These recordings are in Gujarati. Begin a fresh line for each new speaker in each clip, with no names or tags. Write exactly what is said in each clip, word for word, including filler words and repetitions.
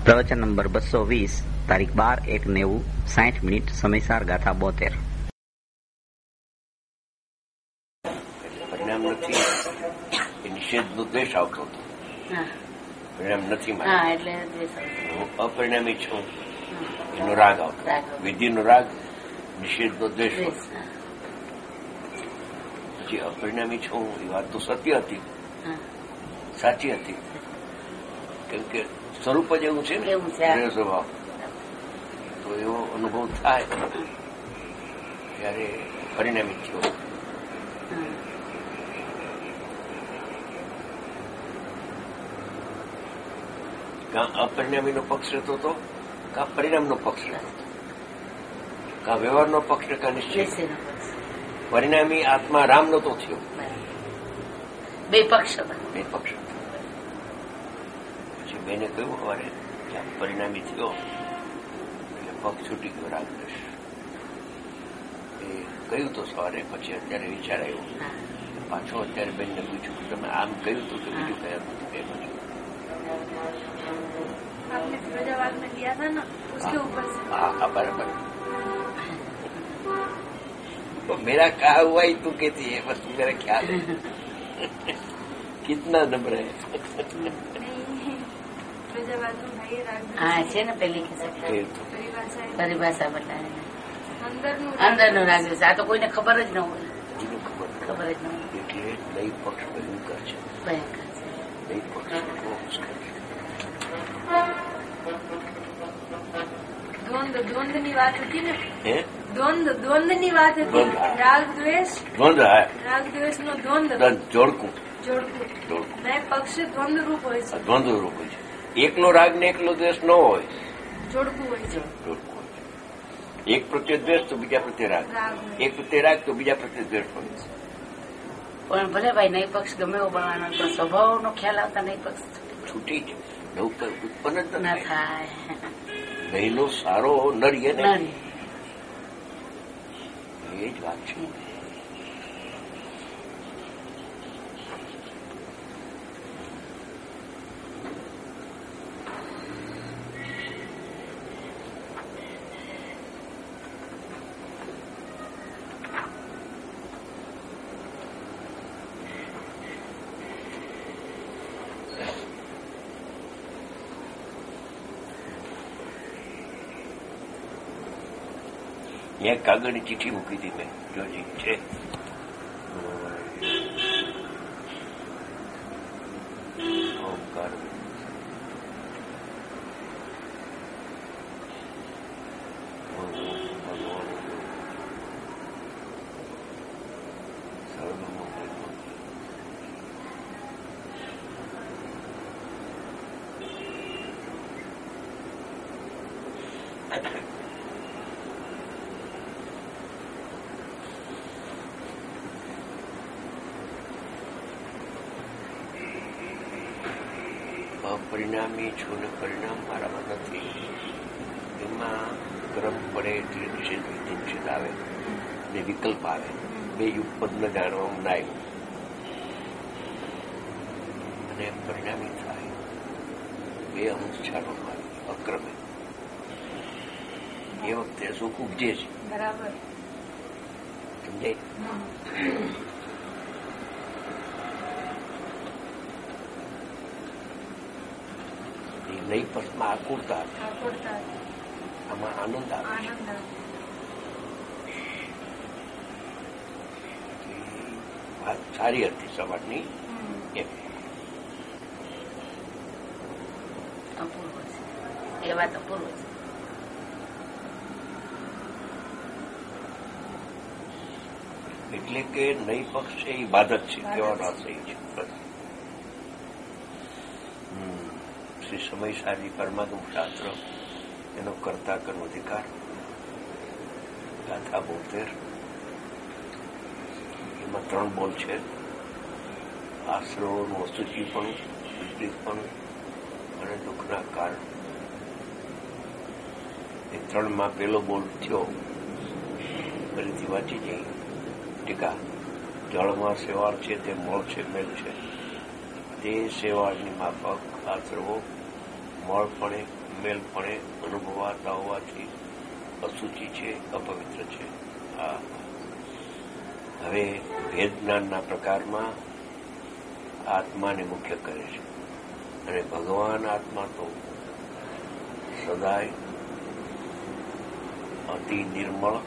પ્રવચન નંબર બસો વીસ, તારીખ બાર એક નેવું, સાઠ મિનિટ, સમયસાર ગાથા બોતેર.
પરિણામ નથી એ નિષેધનો દ્વેષ આવતો હતો. પરિણામ નથી હું અપરિણામી છું એનો રાગ આવતો. વિધિનો રાગ, નિષેધનો દ્વેષ. પછી અપરિણામી છું એ વાત તો સત્ય હતી, સાચી હતી, કેમ કે સ્વરૂપ જ એવું છે ને સ્વભાવ. તો એવો અનુભવ થાય ત્યારે પરિણામી થયો. કાં અપરિણામીનો પક્ષ રહેતો હતો, કાં પરિણામનો પક્ષ રહેતો હતો, કાં વ્યવહારનો પક્ષ, કાં નિશ્ચિત. પરિણામી આત્મા રામ નતો થયો.
બે પક્ષ
બે પક્ષ પછી બેને કહ્યું સવારે ક્યાં પરિણામી થયો એટલે પક્ષ છૂટી ગયો રાગદેશ. એ કહ્યું તો સવારે. પછી અત્યારે વિચાર આવ્યો પાછો. અત્યારે બેનને પૂછ્યું કે તમે આમ કહ્યું હતું કે બીજું કયા નથી બેન? हाँ बराबर. तो मेरा कहा हुआ ही तू कहती है, बस मेरा ख्याल है. कितना नम्र है.
हाँ છે ને પેલી પરિભાષા બતાવે અંદર નો રાગ. આ તો કોઈને ખબર જ ન હોય. ખબર જ ન હોય
એટલે નઈ પક્ષ ભયંકર છે.
ભયંકર છે
નઈ પક્ષ.
દ્વંદ દ્વંદ ની વાત હતી ને.
હે
દ્વંદ દ્વંદ ની વાત હતી. રાગ દ્વેષ.
દ્વંદ
રાગ દ્વેષ નો દ્વંદ
જોડકું
જોડકું જોડકું ને પક્ષ દ્વંદ રૂપ હોય છે.
દ્વંદ રૂપ હોય છે. એકલો રાગ ને એકલો દ્વેષ ન હોય,
જોડકું હોય છે.
જોડકું હોય છે. એક પ્રત્યે દ્વેષ તો બીજા પ્રત્યે રાગ, એક પ્રત્યે રાગ તો બીજા પ્રત્યે દ્વેષ હોય છે.
પણ ભલે ભાઈ નહીં પક્ષ ગમે એવો બનવાનો, પણ સ્વભાવનો ખ્યાલ આવતા નહીં પક્ષ
છૂટી જ નવું ઉત્પન્ન જ
ના થાય.
નહીનો સારો નરીએ ને, એ જ વાત છે. એક કાગળની ચીઠી મૂકી હતી મેં, જોજી છે. ઓમકાર પરિણામી છું ને પરિણામ મારામાં નથી. એમાં ક્રમ પડે એટલે નિષેધ વિધિ નિષેધ આવે ને વિકલ્પ આવે. બે યુગપદ ન જાણવામાં ના આવ્યું અને પરિણામી થાય. બે અનુષ્ઠાનોમાં અક્રમે એ વખતે સુખ ઉપજે છે.
બરાબર
સમજાય? નઈ પક્ષમાં આકુરતા, આમાં આનંદ આવે. વાત સારી હતી સવારની. એમ
અપૂર્વ છે એ વાત. અપૂર્વ છે.
એટલે કે નઈ પક્ષ છે એ બાધક છે. કેવાનો આશય છે? બસ શ્રી સમયસારી પરમાગમ શાસ્ત્ર, એનો કર્તા કર્મ અધિકાર, ગાથા બોતેર. એમાં ત્રણ બોલ છે: આશ્રવોનું અસુચિપણું, વિપરીતપણું અને દુઃખના કારણ. એ ત્રણમાં પેલો બોલ થયો. ફરીથી વાંચી જઈ ટીકા. જળમાં શેવાળ છે તે મોળ છે, મેલ છે. તે શેવાળની માફક આશ્રવો મળપણે આપેલપણે અનુભવાતા હોવાથી અશુચિ છે, અપવિત્ર છે. આ હવે ભેદ જ્ઞાનના પ્રકારમાં આત્માને મુખ્ય કરે છે અને ભગવાન આત્મા તો સદાય અતિ નિર્મળ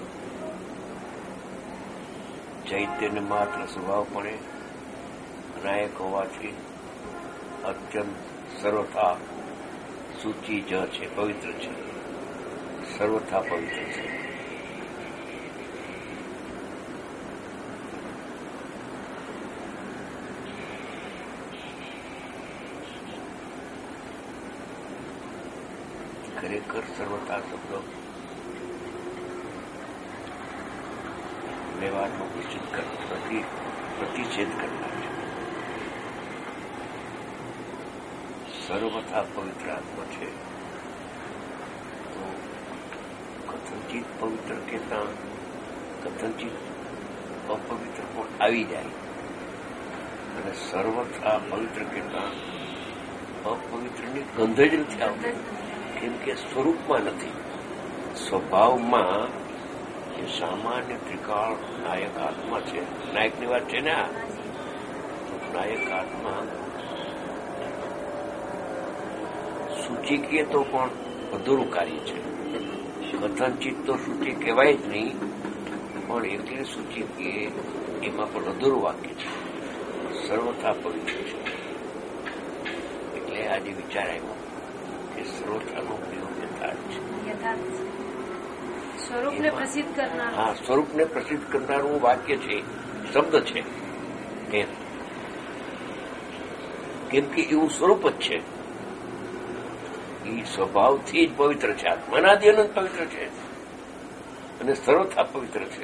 ચૈતન્ય માત્ર સ્વભાવપણે અનાયક હોવાથી અત્યંત સર્વથા સૂચિ જ છે, પવિત્ર છે, સર્વથા પવિત્ર છે. ખરેખર સર્વથા શબ્દ વ્યવહારનો પ્રતિષેધ કરનાર છે. સર્વથા પવિત્ર આત્મા છે તો કથનચિત પવિત્ર કહેતા કથનચિત અપવિત્ર પણ આવી જાય અને સર્વથા પવિત્ર કહેતા અપવિત્રની ગંધ જ નથી આવતી, કેમ કે સ્વરૂપમાં નથી. સ્વભાવમાં જે સામાન્ય ત્રિકાળ નાયક આત્મા છે, નાયકની વાત છે ને, આ નાયક આત્મા સૂચિ કહીએ તો પણ અધૂરું કાર્ય છે. કથનચિત તો સૂચિ કહેવાય જ નહીં, પણ એટલે સૂચિ કહીએ એમાં પણ અધૂરું વાક્ય છે. સર્વથા પવિત્ર છે એટલે આજે વિચાર આવ્યો કે સર્વથાનો પ્રયોગ યથાર્થ છે.
સ્વરૂપને પ્રસિદ્ધ કરનાર,
હા, સ્વરૂપને પ્રસિદ્ધ કરનારું વાક્ય છે, શબ્દ છે એમ, કેમ કે એવું સ્વરૂપ જ છે. એ સ્વભાવથી જ પવિત્ર છે, આત્માનાદિ અનંત પવિત્ર છે અને સર્વથા પવિત્ર છે.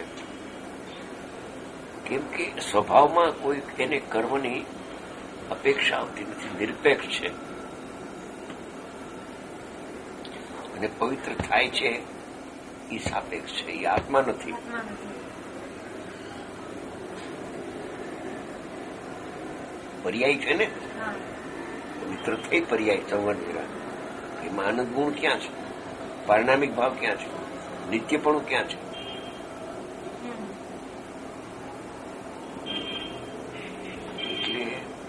કેમ કે સ્વભાવમાં કોઈ એને કર્મની અપેક્ષા આવતી નથી, નિરપેક્ષ છે અને પવિત્ર થાય છે એ સાપેક્ષ છે, એ આત્મા નથી. પર્યાય છે ને, પવિત્ર થઈ પર્યાય સંવર્ણ વિરામ. એમાં આનંદ ગુણ ક્યાં છે? પારિણામિક ભાવ ક્યાં છે? નિત્યપણું ક્યાં છે? એટલે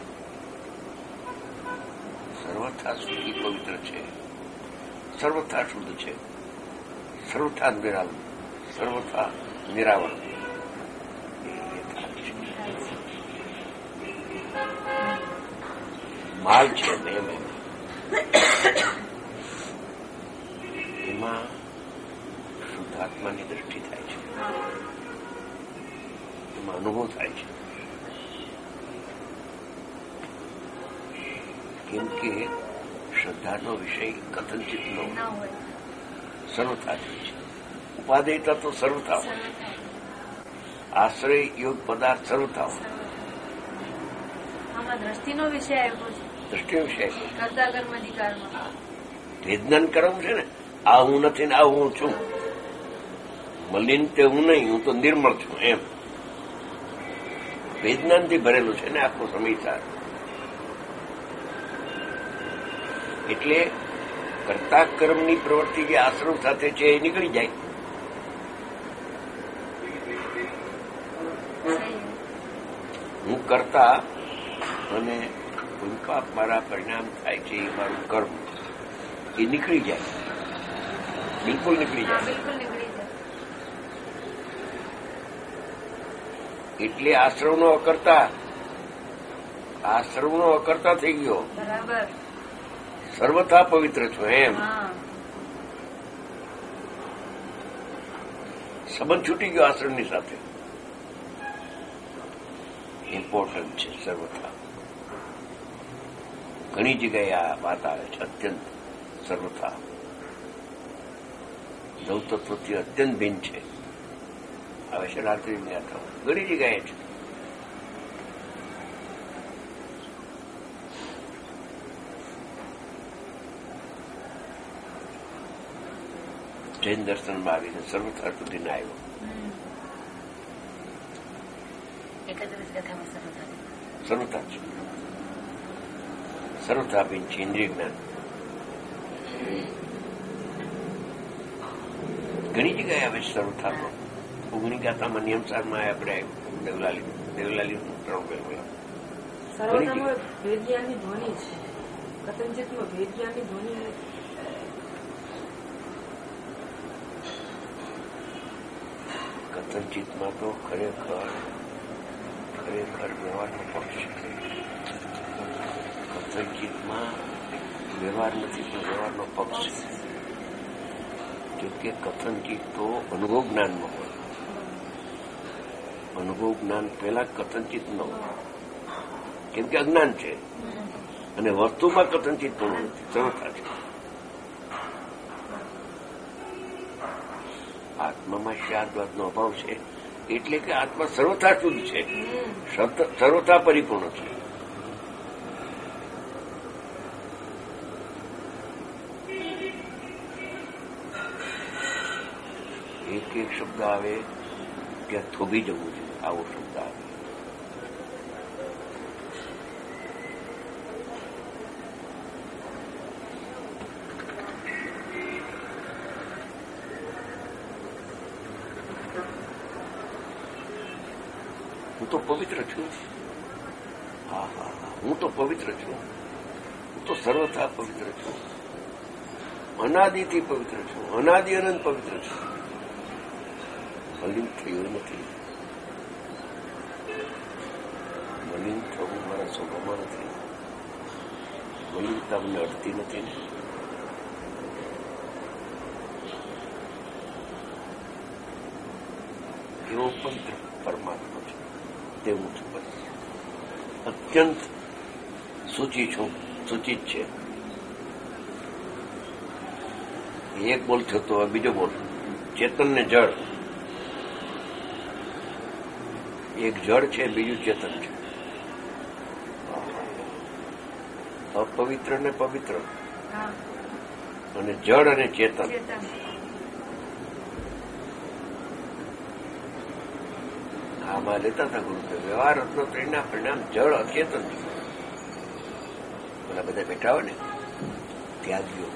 સર્વથા સુખી પવિત્ર છે, સર્વથા શુદ્ધ છે, સર્વથા નિરાવરણ, સર્વથા નિરાવરણ. માલ છે ને એમ એમાં શુદ્ધાત્માની દ્રષ્ટિ થાય છે, એમાં અનુભવ થાય છે. કેમ કે શ્રદ્ધાનો વિષય કથનચિત નો સર્વથા છે. ઉપાદેય તત્વ સર્વથા હોય, આશ્રય યોગ પદાર્થ સર્વથા હોય.
આમાં દ્રષ્ટિનો વિષય આવ્યો છે,
દ્રષ્ટિનો વિષય
કર્તા કર્મ અધિકારમાં
વેદનાન કરવું છે ને. આ હું નથી ને આ હું છું, મલિન તે હું નહીં, હું તો નિર્મળ છું એમ વેદનાનથી ભરેલું છે ને આખો સમયસાર. એટલે કર્તા કર્મની પ્રવૃત્તિ જે આશ્રમ સાથે છે એ નીકળી જાય. હું કરતા અને પાપ મારા પરિણામ થાય છે એ મારું કર્મ એ નીકળી જાય, બિલકુલ નીકળી જાય. એટલે આશ્રમનો અકર્તા આશ્રમનો અકર્તા થઈ ગયો, સર્વથા પવિત્ર છો એમ. સંબંધ છૂટી ગયો આશ્રમની સાથે. ઇમ્પોર્ટન્ટ છે સર્વથા. ઘણી જગ્યાએ આ વાત આવે છે, અત્યંત સર્વથા નવતત્વથી અત્યંત ભિન્ન છે. આવે છે રાત્રિ યાત્રા ઘણી જગ્યાએ છે. જૈન દર્શનમાં આવીને સર્વથા સુધી ના આવ્યો. સર્વથા છે, સર્વથા ભિન્ન છે ઇન્દ્રિય જ્ઞાન. ઘણી જગ્યાએ આવે સર્વથા તો ઓગણી ગાતામાં નિયમસારમાં આપણે દેવલાલી દેવલાલી
સર્વથામાં ભેદજ્ઞાનની ધ્વનિ છે, કથનચિતમાં ભેદજ્ઞાનની ધ્વનિ
કથનચિતમાં તો ખરેખર ખરેખર વ્યવહારનો પક્ષ છે. કથનચિતમાં વ્યવહાર નથી પણ વ્યવહારનો પક્ષ છે. જોકે કથનચિત તો અનુભવ જ્ઞાનમાં હોય, અનુભવ જ્ઞાન પહેલા કથનચિત ન હોય, કેમ કે અજ્ઞાન છે અને વસ્તુમાં કથનચિત પણ નથી, સર્વથા છે. આત્મામાં શાદ્વાદનો અભાવ છે એટલે કે આત્મા સર્વથા શુદ્ધ છે, સર્વથા પરિપૂર્ણ છે. એક એક શબ્દ આવે ત્યાં થોભી જવું જોઈએ, આવો શબ્દ આવે. હું તો પવિત્ર છું. હા હા હા હું તો પવિત્ર છું. હું તો સર્વથા પવિત્ર છું. અનાદિથી પવિત્ર છું. અનાદિ અનંત પવિત્ર છું. મલિન થયું નથી. મલિન થવું મારા સ્વભાવમાં નથી. મલિનતા મને અડતી નથી ને. એવો પવિત્ર પરમાત્મા છે, તેવું છું. બસ અત્યંત સૂચિ છું, સૂચિત છે. એક બોલ થતો હોય, બીજો બોલ ચેતન ને જળ. એક જળ છે, બીજું ચેતન છે. અપવિત્ર ને પવિત્ર અને જળ અને ચેતન. આમાં લેતા હતા ગુરુદેવ વ્યવહાર રત્નોત્તરીના પરિણામ જળ અચેતન છે. પેલા બધા બેઠા હોય ને ત્યાગીઓ,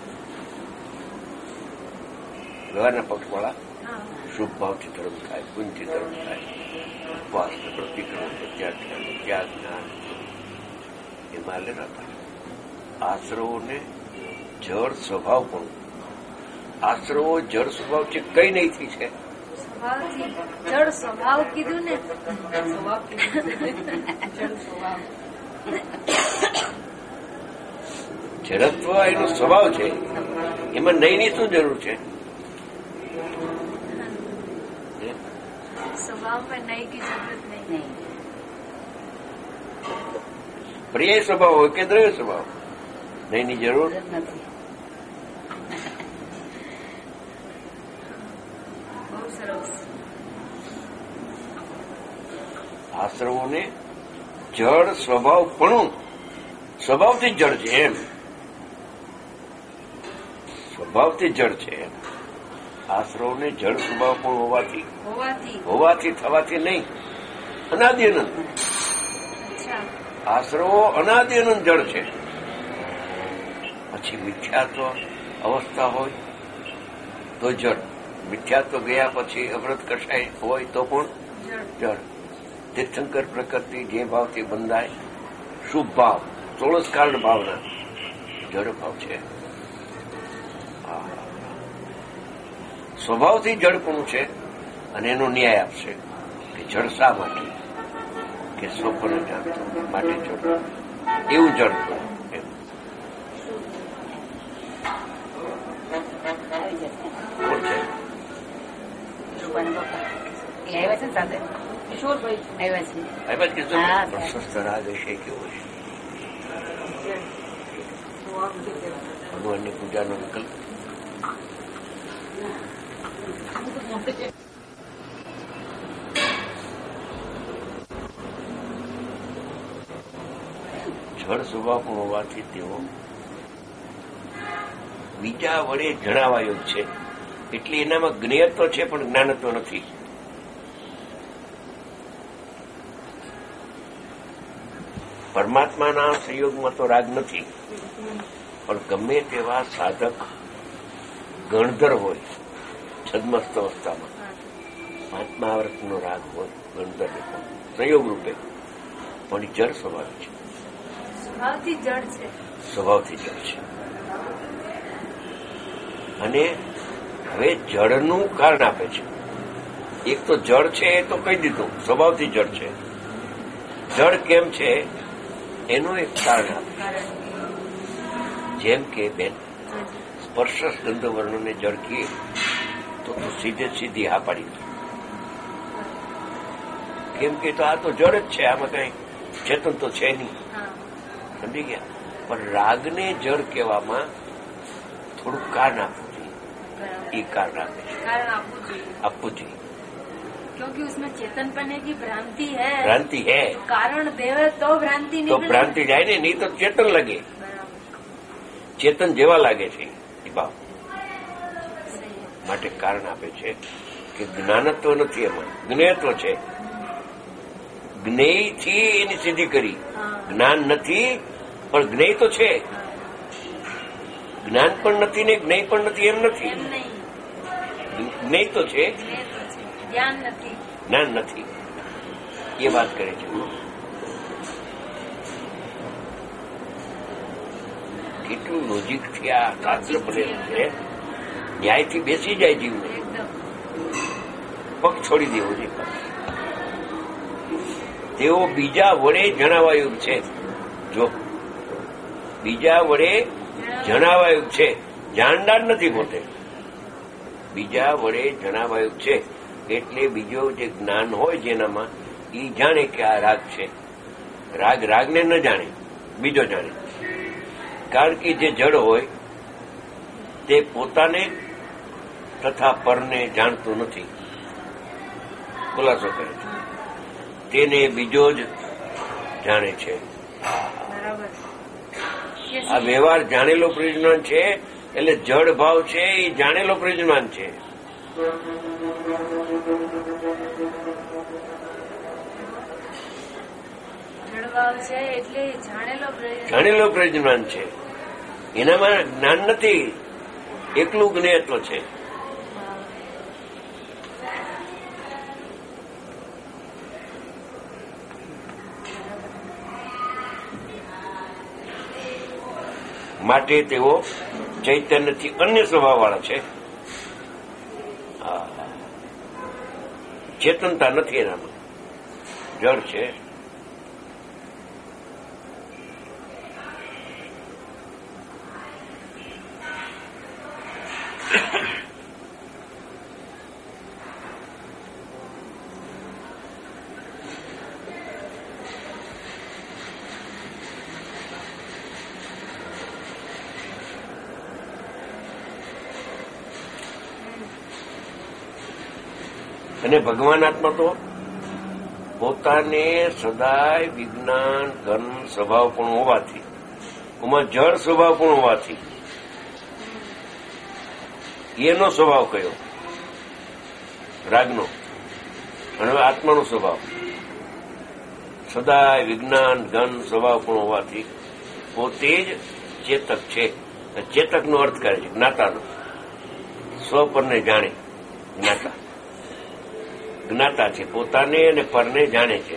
વ્યવહારના પક્ષવાળા શુભ ભાવથી ધર્મ થાય, પુણ્યથી ધર્મ થાય, ઉપવાસ પ્રતિક્રમણ પ્રત્યાખ્યાન ત્યાગ જ્ઞાન એમાં લેતા હતા. આશ્રવોને જળ સ્વભાવ પણ, આશ્રવો જળ સ્વભાવ છે, કઈ નહીંથી છે.
જળ સ્વભાવ કીધું ને, સ્વભાવ કીધું જળ સ્વભાવ.
જડત્વ એનો સ્વભાવ છે, એમાં નહીંની શું જરૂર છે?
સ્વભાવ में नई की जरूरत नहीं.
પર્યાય સ્વભાવ હોય કે દ્રવ્ય સ્વભાવ, નહીંની જરૂર
નથી.
બહુ સરસ.
આશ્રવોને જળ સ્વભાવ પણ, સ્વભાવથી જળ છે એમ, સ્વભાવથી જળ છે એમ. આશ્રવોને જળ સ્વભાવ પણ હોવાથી હોવાથી થવાથી નહીં, અનાદિ અનંત. આશ્રવો અનાદિ અનંત જળ છે. પછી મિથ્યાત્વ અવસ્થા હોય તો જળ, મિથ્યાત્વ ગયા પછી અવ્રત કષાય હોય તો પણ જળ. તીર્થંકર પ્રકૃતિ જે ભાવથી બંધાય, શુભ ભાવ, ચોળસ કારણ ભાવના જળ ભાવ છે. સ્વભાવથી જળપણું છે અને એનો ન્યાય આપશે કે જળ શા માટે, કે સ્વપ્ન જાણતો માટે જળ, એવું જળપણું એમ. કોણ છે? રાગ વિષય કેવો છે? ભગવાનની પૂજાનો વિકલ્પ. જળ સ્વભાવ પણ હોવાથી તેઓ બીજા વડે જણાવાયો છે, એટલે એનામાં જ્ઞેયત્વ છે પણ જ્ઞાનત્વ નથી. પરમાત્માના સંયોગમાં તો રાગ નથી, પણ ગમે તેવા સાધક ગણધર હોય છદ્મસ્ત અવસ્થામાં પાંચમા આવર્તનો રાગ હોય ગણધર સંયોગ રૂપે પણ જળ સ્વભાવ છે,
સ્વભાવથી જળ છે,
સ્વભાવથી જળ છે. અને હવે જળનું કારણ આપે છે. એક તો જળ છે એ તો કહી દીધું, સ્વભાવથી જળ છે. જળ કેમ છે એનું એક કારણ આપે. જેમ કે બેન સ્પર્શ ગંધ વર્ણને જળ કહીએ તો સીધે સીધી હા પાડી દે. કેમ કે તો આ તો જળ જ છે, આમાં કઈ ચેતન તો છે નહીં. સમજી ગયા? પણ રાગને જળ કહેવામાં થોડું કારણ આપવું જોઈએ. એ કારણ આપે છે, આપવું જોઈએ.
क्योंकि उसमें चेतनपन की भ्रांति है,
भ्रांति है,
कारण देवे तो भ्रांति
तो भ्रांति જાય ને, નહીં તો ચેતન લાગે. ચેતન જેવા લાગે છે એ ભાવ માટે કારણ આપે છે કે જ્ઞાનત્વ નથી, એમાં જ્ઞેયત્વ છે. જ્ઞેયથી એની સિદ્ધિ કરી. જ્ઞાન નથી પણ જ્ઞેય તો છે. જ્ઞાન પણ નથી ને જ્ઞેય પણ નથી એમ નથી. જ્ઞેય તો છે,
જ્ઞાન નથી,
જ્ઞાન નથી. એ વાત કરે છે. કેટલું લોજિકથી આ શાસ્ત્ર બનેલું છે. ન્યાયથી બેસી જાય જીવને, પગ છોડી દેવો છે. તેઓ બીજા વડે જણાવાયું છે. જો બીજા વડે જણાવાયું છે, જાણનાર નથી પોતે. બીજા વડે જણાવાયું છે એટલે બીજો જે જ્ઞાન હોય જેનામાં એ જાણે કે આ રાગ છે. રાગ રાગને ન જાણે, બીજો જાણે. કારણ કે જે જડ હોય તે પોતાને તથા પરને જાણતું નથી. ખુલાસો કરે છે, તેને બીજો જ જાણે છે. આ વ્યવહાર જાણેલો પ્રજ્ઞાન છે, એટલે જડ ભાવ છે એ જાણેલો પ્રજ્ઞાન છે. જાણેલો પ્રજ્ઞાન છે, એનામાં જ્ઞાન નથી, એકલું જ્ઞેયત્વ છે. માટે તેઓ ચૈતન્યથી અન્ય સ્વભાવવાળા છે. ચેતનતા નથી એનામાં, જળ છે. અને ભગવાન આત્મા તો પોતાને સદાય વિજ્ઞાન ઘન સ્વભાવ પણ હોવાથી, એમાં જળ સ્વભાવ પણ હોવાથી, એનો સ્વભાવ કયો? રાગનો. અને આત્માનો સ્વભાવ સદાય વિજ્ઞાન ઘન સ્વભાવ પણ હોવાથી પોતે જ ચેતક છે. ચેતકનો અર્થ કરે છે જ્ઞાતાનો. સ્વ પરને જાણે, જ્ઞાતા જ્ઞાતા છે, પોતાને અને પરને જાણે છે.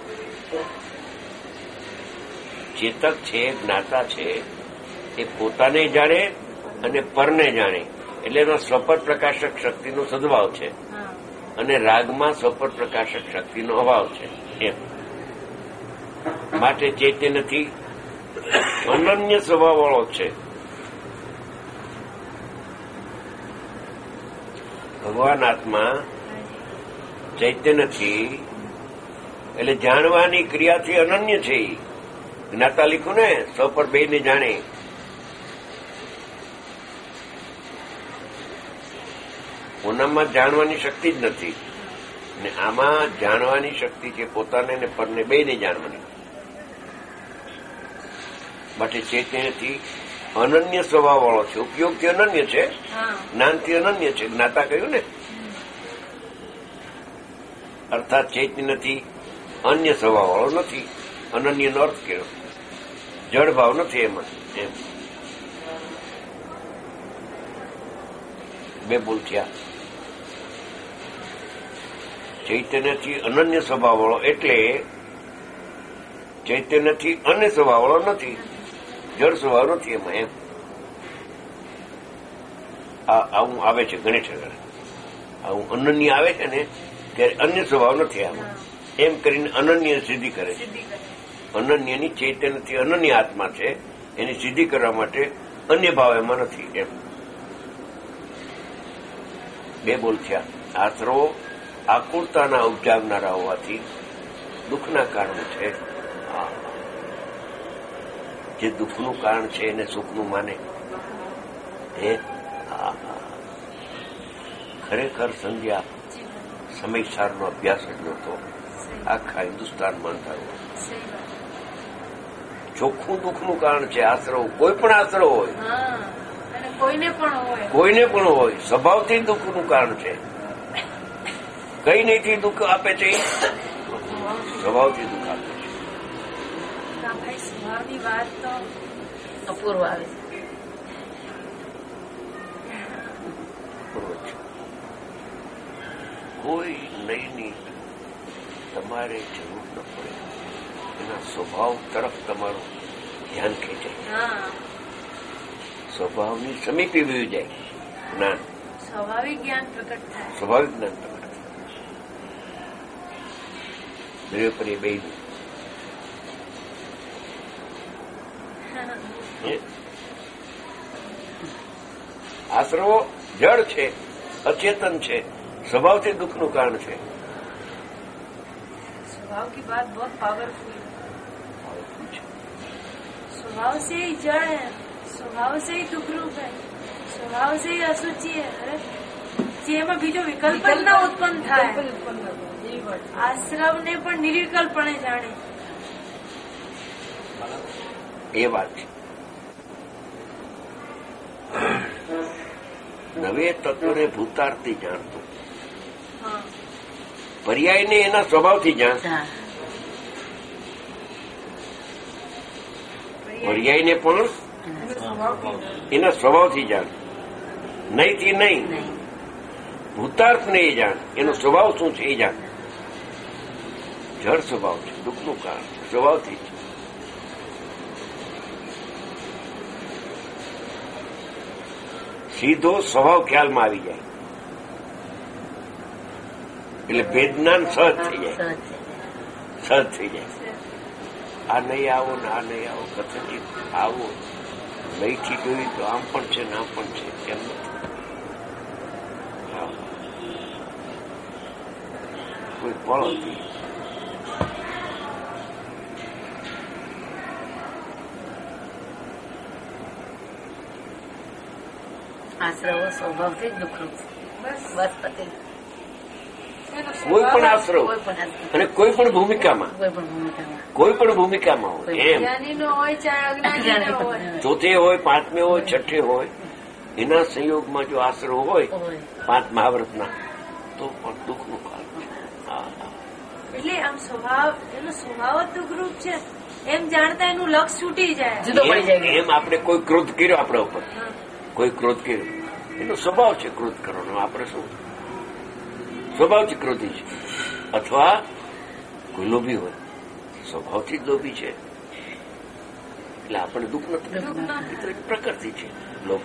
ચેતક છે, જ્ઞાતા છે, એ પોતાને જાણે અને પરને જાણે. એટલે એનો સ્વપર પ્રકાશક શક્તિનો સદભાવ છે અને રાગમાં સ્વપર પ્રકાશક શક્તિનો અભાવ છે. એમ માટે ચૈતન્યથી અનન્ય સ્વભાવવાળો છે. ભગવાન આત્મા ચૈતન્યથી એટલે જાણવાની ક્રિયાથી અનન્ય છે. જ્ઞાતા લીખું ને, સ પર બે ને જાણે. ઓનામાં જાણવાની શક્તિ જ નથી ને આમાં જાણવાની શક્તિ છે, પોતાને ને પરને બે ને જાણવાની. માટે ચૈતન્યથી અનન્ય સ્વભાવ વાળો છે. ઉપયોગથી અનન્ય છે, જ્ઞાનથી અનન્ય છે. જ્ઞાતા કહ્યું ને, અર્થાત ચૈતન્યથી અન્ય સ્વભાવ વાળો નથી. અનન્યનો અર્થ કર્યો, જળ ભાવ નથી એમાં. એમ બે બોલ થયા. ચૈતન્યથી અનન્ય સ્વભાવ વાળો એટલે ચૈતન્યથી અન્ય સ્વભાવ વાળો નથી, જળ સ્વભાવ નથી એમાં. એમ આવું આવે છે ઘણી ઠેકાણે, આવું અનન્ય આવે છે ને ત્યારે અન્ય સ્વભાવ નથી આમાં, એમ કરીને અનન્ય સિદ્ધિ કરે છે. અનન્યની ચૈતન્યથી અનન્ય આત્મા છે, એની સિદ્ધિ કરવા માટે અન્ય ભાવ એમાં નથી. એમ બે બોલ થયા. આશરો આકુરતાના ઉપજાવનારા હોવાથી દુઃખના કારણ છે. જે દુઃખનું કારણ છે એને સુખનું માને. એ ખરેખર સંધ્યા સમયસારનો અભ્યાસ જ નહોતો આખા હિન્દુસ્તાનમાં થયો. ચોખ્ખું દુઃખનું કારણ છે આશરો. કોઈ પણ આશરો હોય,
કોઈને પણ હોય,
કોઈને પણ હોય, સ્વભાવથી દુઃખનું કારણ છે. કઈ નહીંથી દુઃખ આપે છે, સ્વભાવથી દુઃખ આપે છે.
સ્વભાવની વાત તો
અપૂર્વ આવે છે.
કોઈ નહીની તમારે જરૂર ન પડે, એના સ્વભાવ તરફ તમારું ધ્યાન ખેંચાય, સ્વભાવની સમીપે વયું જાય જ્ઞાન,
સ્વાભાવિક જ્ઞાન પ્રકટ થાય,
સ્વાભાવિક જ્ઞાન પ્રકટ થાય. દરિયો પર એ બે આશરો જળ છે, અચેતન છે, स्वभाव दुखનું કારણ છે.
स्वभाव की बात बहुत पावरफुल है. स्वभाव से ही जड़ है, स्वभाव से ही दुख रूप है, स्वभाव से ही असुचि है. अरे જેમાં બીજો વિકલ્પ જ ના ઉત્પન્ન થાય. આશ્રમ ને પણ નિર્વિકલ્પણે જાણે
એ વાત છે. નવે તત્વને ભૂતાર્થી જાણતો, પર્યાયને એના સ્વભાવથી જાણ, પર્યાયને પણ એના સ્વભાવથી જાણ, નહીંથી નહીં. ભૂતાર્થને એ જાણ, એનો સ્વભાવ શું છે એ જાણ. જળ સ્વભાવ છે, દુઃખનું કારણ સ્વભાવથી છે. સીધો સ્વભાવ ખ્યાલમાં આવી જાય એટલે વેદનાન સહજ થઈ જાય, સહજ થઈ જાય. આ નહીં આવો ને આ નહીં આવો, કથનથી આવો, નહીંથી જોયું તો આમ પણ છે ને આમ પણ છે, કેમ નથી. કોઈ પળ હતી
આશ્રવો સ્વભાવથી જ દુઃખરૂપ છે. બસ બસ પતે.
કોઈ પણ આશરો અને કોઈ પણ ભૂમિકામાં,
કોઈ પણ ભૂમિકામાં,
કોઈ પણ ભૂમિકામાં હોય, એમ
જ્ઞાનીનો હોય ચાહે અજ્ઞાનીનો હોય,
ચોથે હોય, પાંચમે હોય, છઠ્ઠે હોય, એના સંયોગમાં જો આશરો હોય પાંચ મહાવ્રતના તો પણ દુઃખનું કારણ છે.
એટલે આમ સ્વભાવ, એનો સ્વભાવ જ દુઃખરૂપ છે એમ જાણતા એનું લક્ષ છૂટી જાય.
એમ આપણે કોઈ ક્રોધ કર્યો આપણા ઉપર, કોઈ ક્રોધ કર્યો, એનો સ્વભાવ છે ક્રોધ કરવાનો. આપણે શું સ્વભાવથી ક્રોધી છે, અથવા કોઈ લોભી હોય, સ્વભાવથી જ લોભી છે એટલે આપણને દુઃખ નથી. પ્રકૃતિ છે લોભ.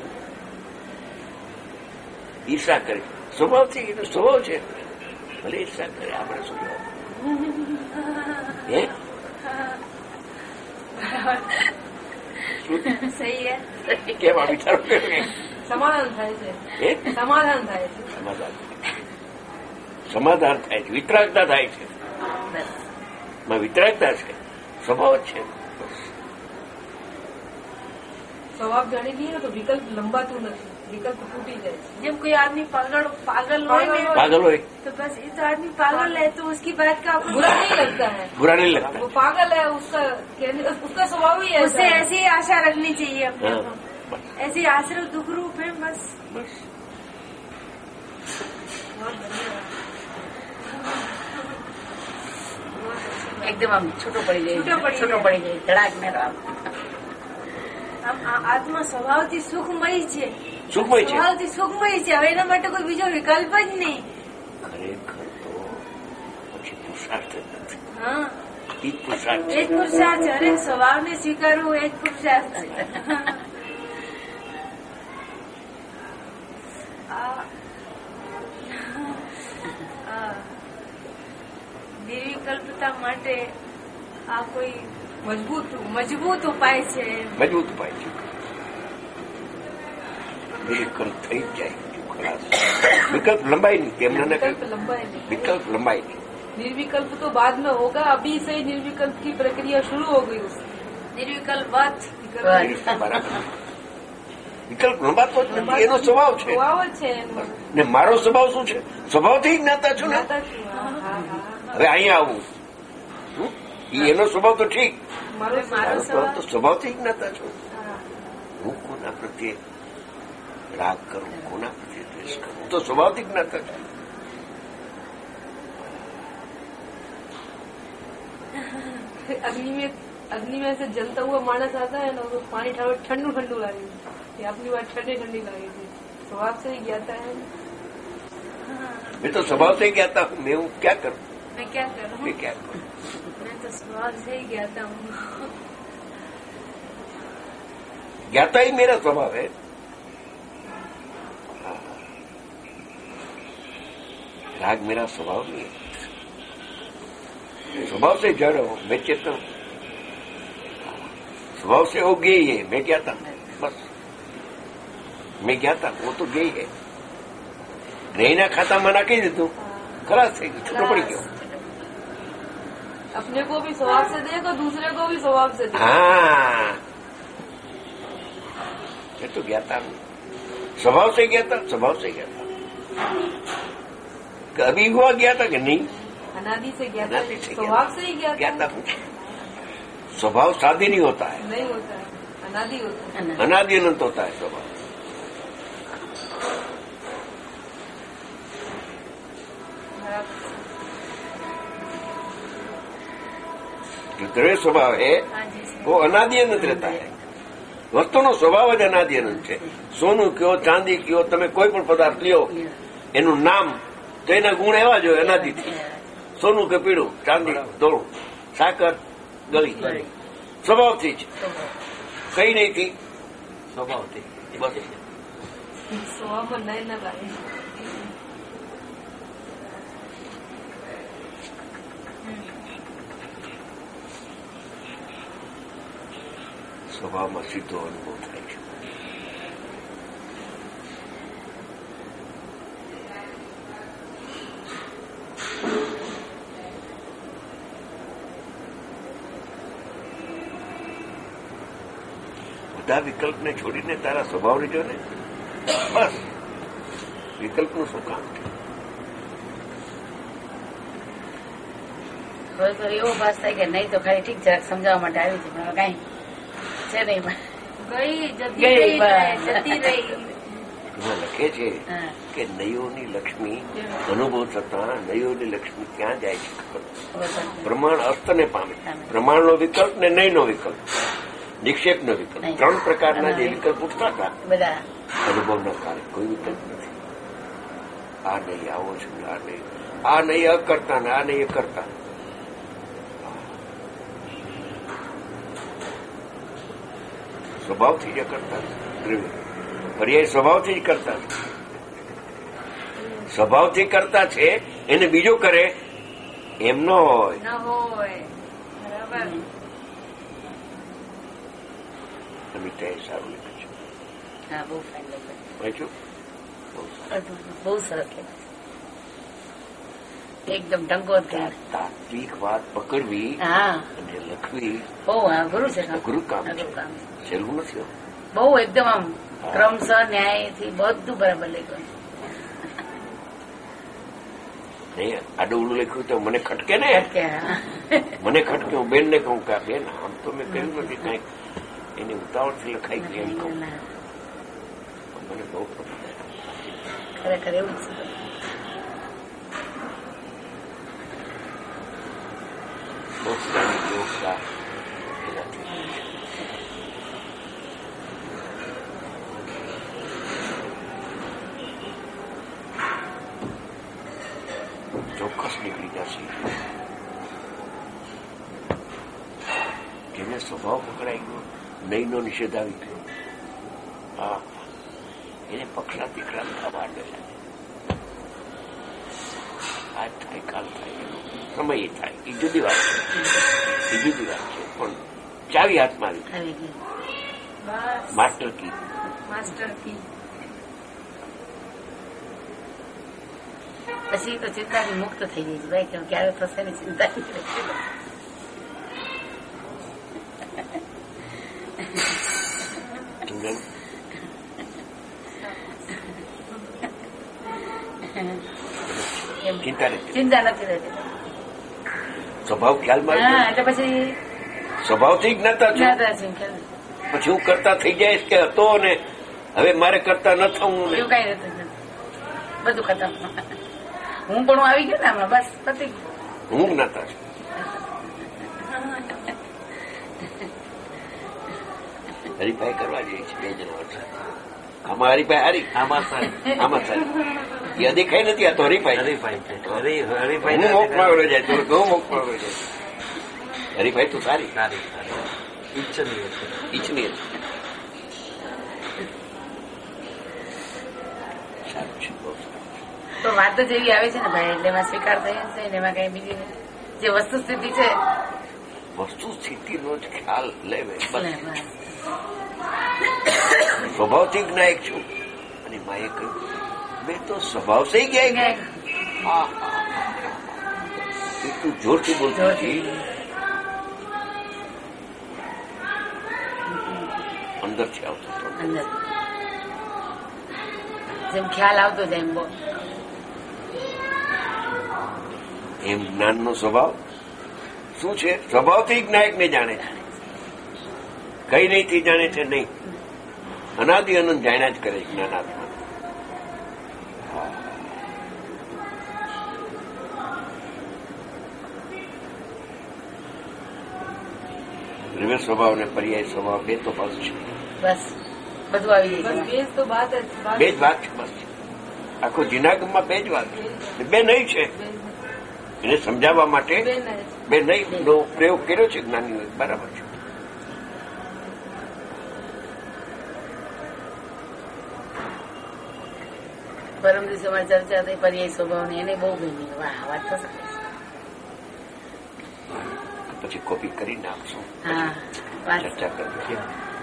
ઈર્ષા કરે સ્વભાવથી, એનો સ્વભાવ છે, ભલે ઈર્ષા કરે, આપણે શું હે
સહી હે.
કેમ આ વિચારો
સમાધાન થાય છે, સમાધાન થાય છે,
સમાધાન સમાધાન થાય છે, વિતરાગતા થાય છે. વિતરાગતા છે, સ્વભાવ જ છે.
સ્વભાવ જાણી લઈએ તો વિકલ્પ લંબાતું નથી, વિકલ્પ તૂટી જાય. જેમ कोई आदमी पागल पागल હોય
पागल હોય
तो बस ये तो आदमी पागल है तो उसकी बात का आपको बुरा नहीं लगता है,
बुरा नहीं लगता.
वो पागल है, उसका उसका स्वभाव ही है, उसे ऐसी आशा रखनी चाहिए अपने को. ऐसे आश्रय दुख रूप है. बस
बस
એકદમ આમ છૂટો પડી જાય,
છૂટો પડી
છૂટો પડી જાય, ધડાક ને રામ.
આમ આત્મા સ્વભાવથી સુખમય છે,
સુખમય છે,
સ્વભાવથી સુખમય છે. હવે એના માટે કોઈ બીજો વિકલ્પ જ નહીં.
ખરેખર તો પુરુષાર્થ જ નથી.
હા,
એ જ પુરુષાર્થ
એ જ પુરુષાર્થ છે. અરે સ્વભાવને સ્વીકારવું એ જ પુરુષાર્થ છે. નિર્વિકલ્પતા માટે આ કોઈ મજબૂત મજબૂત ઉપાય છે.
મજબૂત ઉપાય છે. નિર્વિકલ્પ થઈ જ જાય. विकल्प लंबाई नहीं थे हमने
विकल्प लंबाई नहीं
विकल्प लंबाई नहीं.
निर्विकल्प तो बाद में होगा, अभी से ही निर्विकल्प की प्रक्रिया शुरू हो गई उसकी.
निर्विकल्प बात
વિકલ્પ લંબાતો જ નથી. એનો સ્વભાવ છે.
સ્વભાવ છે
ને મારો સ્વભાવ શું છે? સ્વભાવથી જ્ઞાતા છું ને. હવે અહીંયા આવું એનો સ્વભાવ તો ઠીક,
મારો
સ્વભાવ તો સ્વભાવથી જ્ઞાતા છું. હું કોના પ્રત્યે રાગ કરું, કોના પ્રત્યે દ્વેષ કરું, તો સ્વભાવથી જ્ઞાતા છું.
अग्नि में अग्नि में से जलता हुआ मानस आता है ना, तो पानी ठंडू ठंडू लगे, ये अपनी बात ठंडी ठंडी लगेगी. स्वभाव से ही ज्ञाता है.
मैं तो स्वभाव से ज्ञाता हूँ. मैं हूँ क्या करूँ?
मैं क्या करूँ?
मैं क्या करूँ?
मैं तो स्वभाव से ही ज्ञाता हूँ.
ज्ञाता ही मेरा स्वभाव है. राग मेरा स्वभाव नहीं है. स्वभाव से जड़ हो, मैं चेतन. स्वभाव से हो गई है, मैं ज्ञाता. बस मैं ज्ञाता, वो तो गई है. ग्रहना खाता में नाखी दीधું, खलास થઈ ગયું, છૂટો પડી ગયો.
अपने को भी स्वभाव से देगा, दूसरे को भी स्वभाव से देगा.
हाँ, ये तो ज्ञाता हूँ. स्वभाव से ज्ञाता, स्वभाव से ज्ञाता. अभी हुआ ज्ञाता कि नहीं?
अनादि से ज्ञाता,
अनादि से
स्वभाव से ही ज्ञाता.
ज्ञाता हूँ. स्वभाव शादी नहीं होता है,
नहीं होता है, अनादि होता है.
अनादि अनंत होता है स्वभाव. जो द्रव्य स्वभाव है वो अनादि अनंत रहता है. વસ્તુનો સ્વભાવ જ અનાદિ અનંત છે. સોનું કયો, ચાંદી કયો, તમે કોઈ પણ પદાર્થ લ્યો, એનું નામ તો એના ગુણ એવા જ હોય અનાદિથી. સોનું કે પીળું, ચાંદી ધોળું, સાકર ગળી, સ્વભાવથી જ. કઈ નહીંથી સ્વભાવથી. બસ
સ્વભાવમાં નહીં ના લાગે.
સ્વભાવમાં સીધો અનુભવ થાય છે. બધા વિકલ્પને છોડીને તારા સ્વભાવને જો ને, બસ વિકલ્પનું શું કામ છે?
હવે તો એવો ભાસ થાય કે નહીં તો ખાલી ઠીક જરાક સમજાવવા માટે આવી છે, પણ કઈ છે નહીં.
ગઈ જતી રહી જતી રહી.
એમાં લખે છે કે નયોની લક્ષ્મી અનુભવ થતા નયોની લક્ષ્મી ક્યાં જાય છે ખબર? પ્રમાણ અસ્તને પામે. પ્રમાણનો વિકલ્પ ને નયનો વિકલ્પ, નિક્ષેપનો વિકલ્પ, ત્રણ પ્રકારના જે વિકલ્પ ઉઠતા હતા
બધા
અનુભવના કારણે કોઈ વિકલ્પ નથી. આ નહીં આવો છું, આ નહીં આ નહીં અકર્તા ને આ નહીં કરતા. સ્વભાવથી જ કરતા પર્યાય સ્વભાવથી જ કરતા સ્વભાવથી કરતા છે. એને બીજો કરે એમ ન હોય.
ન હોય બરાબર.
અમિતાએ સારું લખ્યું છે.
હા, બહુ ફાઇન લખ્યું.
વાંચ્યું?
બહુ સરસ લખ્યું. એકદમ ટંકો
તાત્વિક વાત પકડવી
હા
અને લખવી
બહુ અઘરું છે.
અઘરું કામ છે,
અઘરું કામ છે.
સહેલું નથી.
બહુ એકદમ આમ ક્રમશઃ ન્યાયથી બધું બરાબર લખ્યું.
નહીં આડું ઉડું લખ્યું તો મને ખટકે ને,
કે
મને ખટકે. હું બેન ને કહું કે બેન આમ તો મેં કહ્યું નથી, કઈક એની ઉતાવળથી લખાઈ ગઈ એમ કહું. મને બહુ
ખરેખર એવું જ છે.
બહુ સારી યોગતા ચોક્કસ નીકળી જશે. સ્વભાવ પકડાઈ ગયો, નહીંનો નિષેધ આવી ગયો. હા, એને પક્ષના દીકરા થવા માંડે. આજ થાય, કાલ થાય, સમય થાય, એ જુદી વાત છે, એ જુદી વાત છે. પણ ચાવી હાથમાં આવી ગઈ, માસ્ટર કી.
માસ્ટર કી પછી તો ચિંતાથી મુક્ત થઈ ગઈ છે ભાઈ, કે ક્યારે થશે ને ચિંતા
ચિંતા નથી,
ચિંતા નથી રહેતી.
સ્વભાવ ખ્યાલમાં
એટલે પછી
સ્વભાવથી જ્ઞાતા છું. પછી હું કરતા થઈ જઈશ કે હતો ને હવે મારે કરતા ન થવું.
એવું કઈ નથી, બધું ખતમ. હું પણ આવી ગયો ને હમણાં, બસ પતી ગયું.
હું જ્ઞાતા છું. હરીફાઈ કરવા જઈએ છીએ બે જણા. આમાં હરીફાઈ હારી, આમાં સારી, આમાં સારી. એ અધિકાઈ નથી, આ તો હરીફાઈ. હરીફાઈ હું મોકમાવેલો જાય તો ઘઉં મોકમાવેલો જાય. હરીફાઈ તો સારી, સારી ઈચ્છનીય છે, ઈચ્છનીય છે. સારું છે, બહુ સારું.
તો વાત જ એવી આવે છે ને ભાઈ, એટલે એમાં સ્વીકાર થઈ છે ને એમાં કઈ બીજી જે વસ્તુ સ્થિતિ છે,
વસ્તુ સ્થિતિનો જ ખ્યાલ લેવે. સ્વભાવથી જ્ઞાયક છું. અને માએ કહ્યું મેં તો સ્વભાવ થઈ ગયા. હા, એટલું જોરથી બોલતી હતી, અંદરથી આવતો હતો.
અંદર જેમ ખ્યાલ આવતો જાય એમ બહુ.
એમ જ્ઞાનનો સ્વભાવ શું છે? સ્વભાવથી જ્ઞાયકને જાણે છે, કઈ નહીંથી જાણે છે નહીં. અનાદિ અનંત જાણ્યા જ કરે જ્ઞાનાત્મા. રિવર્સ સ્વભાવ ને પર્યાય સ્વભાવ બે તો બસ છે.
બસ બધું આવી જાય.
બે તો વાત જ
બે જ વાત છે, બસ. આખો જીનાગમમાં બે જ વાત છે, બે નહીં છે. એને સમજાવવા માટે બે નહીં નો પ્રયોગ કર્યો છે જ્ઞાની. બરાબર છે.
પરમ દિવસે અમારી ચર્ચા થઈ પર્યાય સ્વભાવ ની, એને બહુ ગમી. વાહ, વાત તો સારી છે.
પછી કોપી કરી નાખશું,
હા,
ચર્ચા કરીએ.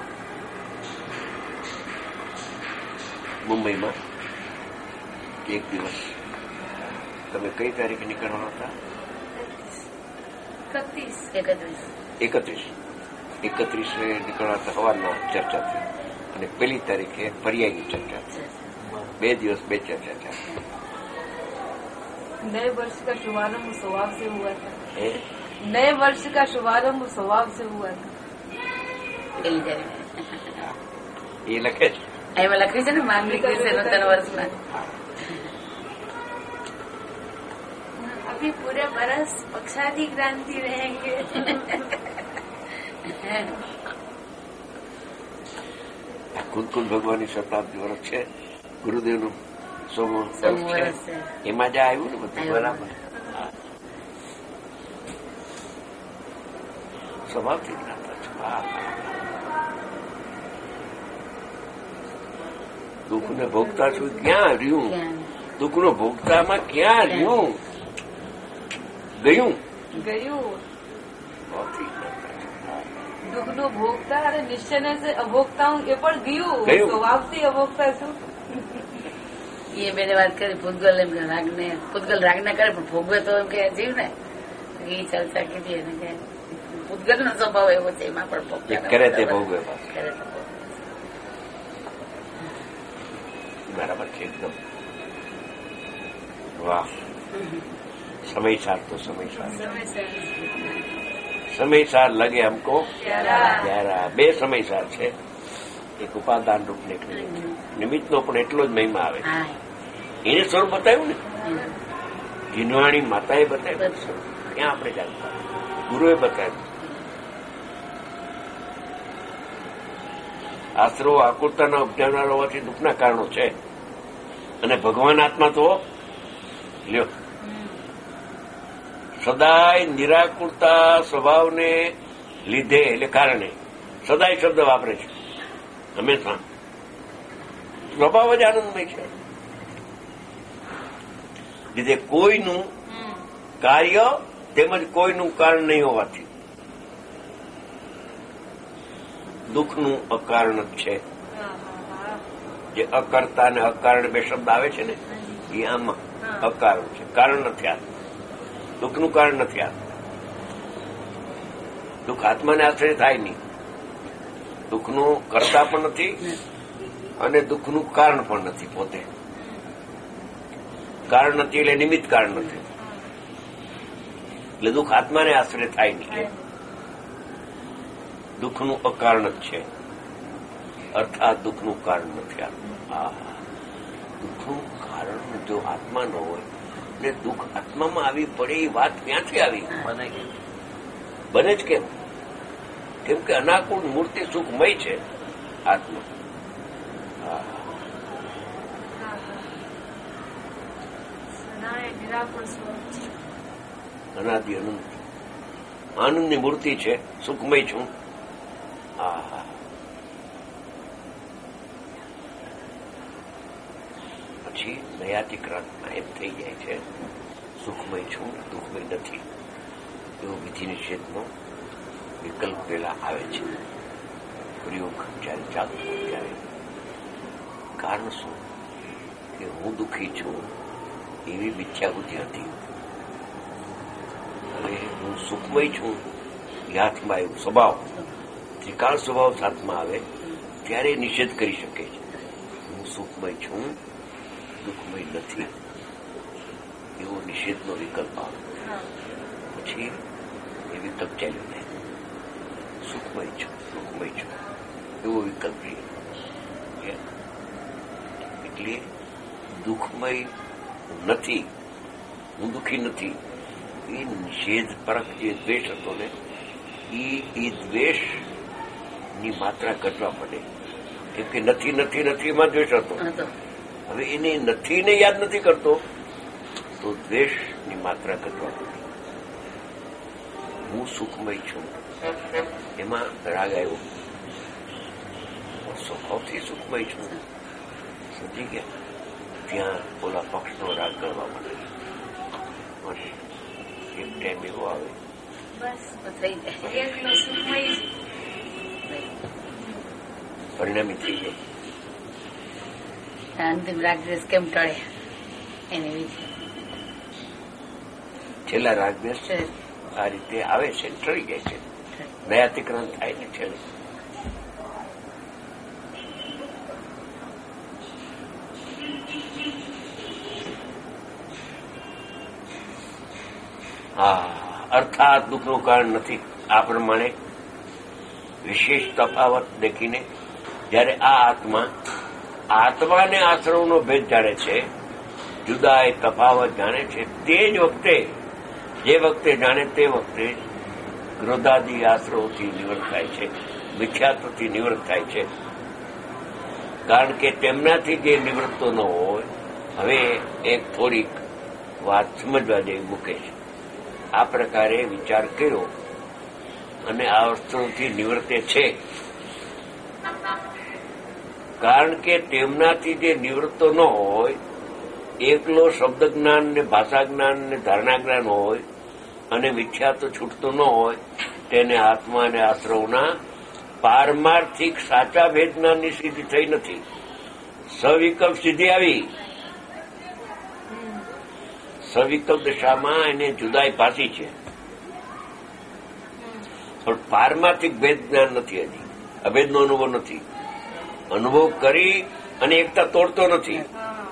મુંબઈમાં એક દિવસ તમે કઈ તારીખે નીકળવાના હતા?
એકત્રીસ
એકત્રીસ
એકત્રીસ એકત્રીસે નીકળવાના સવારના ચર્ચા થઈ અને પેલી તારીખે પર્યાયની ચર્ચા થઈ. બે દિવસ બે चर्चा था.
नए वर्ष का शुभारंभ स्वभाव से हुआ था. नए वर्ष का शुभारंभ स्वभाव से हुआ था.
ये लखे
एवं लखी है ना मानविक नूतन वर्ष में.
अभी पूरे बरस पक्षादि क्रांति रहेंगे.
कुल कुल भगवान शताब्दी वर्ष है. ગુરુદેવનું સોમું વર્ષ છે, એમાં જ આવ્યું ને બધું. બરાબર. સ્વભાવથી જ્ઞાતા છે. દુઃખને ભોગતા છું ક્યાં રહ્યું? દુઃખનો ભોગતામાં ક્યાં રહ્યું? ગયું
ગયું
સ્વભાવથી.
દુઃખનો ભોગતા અને નિશ્ચય से અભોગતા હું એ પણ ગયું. સ્વભાવથી અભોગતા છું.
એ બેને વાત કરી પૂતગલ એમ રાગને પૂતગલ રાગ ના કરે પણ ભોગવે તો એમ કે જીવ ને એ ચર્ચા કીધી એને કે પૂતગલ નો સ્વભાવ એવો છે, એમાં પણ ભોગવે
કરે તે ભોગવે. બરાબર છે એકદમ. વાહ. समय सार तो समय सार समय सार लगे हमको प्यारा. બે સમય સાર છે. એક ઉપાદાન રૂપ ને નિમિત્ત નો પણ એટલો જ મહિમા આવે છે. એને સ્વરૂપ બતાવ્યું ને જીનવાણી માતાએ બતાવ્યું. ક્યાં આપણે જાણતા? ગુરુએ બતાવ્યું. આશરો આકુરતાના ઉપજાવનાર હોવાથી દુઃખના કારણો છે. અને ભગવાન આત્મા તો લ્યો સદાય નિરાકુરતા સ્વભાવને લીધે એટલે કારણે સદાય શબ્દ વાપરે છે હંમેશા. સ્વભાવ જ આનંદમય છે. લીધે કોઈનું કાર્ય તેમજ કોઈનું કારણ નહીં હોવાથી દુઃખનું અકારણ જ છે. જે અકર્તા અને અકારણ બે શબ્દ આવે છે ને એ આમાં અકારણ છે, કારણ નથી આ. દુઃખનું કારણ નથી આ. દુઃખ આત્માને આશ્રય થાય નહીં. દુઃખનું કરતા પણ નથી અને દુઃખનું કારણ પણ નથી. પોતે કારણ નથી એટલે નિમિત્ત કારણ નથી. એટલે દુઃખ આત્માને આશ્રય થાય નહીં. દુઃખનું અકારણ જ છે, અર્થાત દુઃખનું કારણ નથી. આ દુઃખનું કારણ જો આત્મા ન હોય ને દુઃખ આત્મામાં આવી પડે એ વાત ક્યાંથી આવી? બને જ કેમ? કેમ કે અનાકુળ મૂર્તિ સુખમય છે આત્મા. અનાદિ અનંત આનંદની મૂર્તિ છે, સુખમય છું. હા, પછી નયાતિક્રાંતમાં એમ થઈ જાય છે સુખમય છું, દુઃખમય નથી. એવો વિધિ નિષેધનો વિકલ્પ પેલા આવે છે. પ્રયોગ જયારે ચાલુ ત્યારે કારણ શું કે હું દુઃખી છું એવી મિથ્યાબુદ્ધિ હતી. હવે હું સુખમય છું એ હાથમાં આવ્યું. સ્વભાવ ત્રિકાળ સ્વભાવ હાથમાં આવે ત્યારે નિષેધ કરી શકે છે. હું સુખમય છું, દુઃખમય નથી એવો નિષેધનો વિકલ્પ આવે. પછી એ વિકલ્પ ચાલ્યો નહીં. સુખમય છું, દુઃખમય છું એવો વિકલ્પ રહી. એટલે દુઃખમય નથી, હું દુઃખી નથી એ નિષેધ પરખ જે દ્વેષ હતો ને એ દ્વેષની માત્રા ઘટવા પડે. કેમ કે નથી નથી નથી એમાં દ્વેષ હતો. હવે એને નથીને યાદ નથી કરતો તો દ્વેષની માત્રા ઘટવા પડે. હું સુખમય છું એમાં રાગ આવ્યો. સ્વભાવથી સુખમય છું સમજી ગયા. ત્યાં ઓલા પક્ષનો રાગ કરવા માંડે. એક ટાઈમ એવો આવે પરિણામી થઈ જાય.
અંતિમ રાગદ્વેષ કેમ ટળે એની વિશે
છેલ્લા રાગદ્વેષ આ રીતે આવે છે, ટળી જાય છે. નયાતિક્રાંત થાય ને છેલ્લે. હા, અર્થાત દુઃખનું કારણ નથી. આ પ્રમાણે વિશેષ તફાવત દેખીને જયારે આ આત્મા આત્માને આશ્રવનો ભેદ જાણે છે, જુદાય તફાવત જાણે છે, તે જ વખતે જે વખતે જાણે તે વખતે ક્રોધાદી આશ્રવથી નિવૃત્ત થાય છે, મિથ્યાત્વથી નિવૃત્ત થાય છે. કારણ કે તેમનાથી જે નિવૃત્તો ન હોય. હવે એક થોડીક વાત સમજવા જેવી મૂકે છે. આ પ્રકારે વિચાર કર્યો અને આ વસ્તુથી નિવૃત્તે છે. કારણ કે તેમનાથી જે નિવૃત્તો ન હોય, એકલો શબ્દ જ્ઞાન ને ભાષા જ્ઞાન ને ધારણા જ્ઞાન હોય અને મિથ્યા તો છૂટતો ન હોય, તેને આત્મા અને આશ્રવના પારમાર્થિક સાચા ભેદ જ્ઞાનની સિદ્ધિ થઈ નથી. સવિકલ્પ સિદ્ધિ આવી. સવિકલ્પ દશામાં એને જુદાઈ ભાષી છે, પણ પારમાર્થિક ભેદ જ્ઞાન નથી. હજી અભેદનો અનુભવ નથી. અનુભવ કરી અને એકતા તોડતો નથી.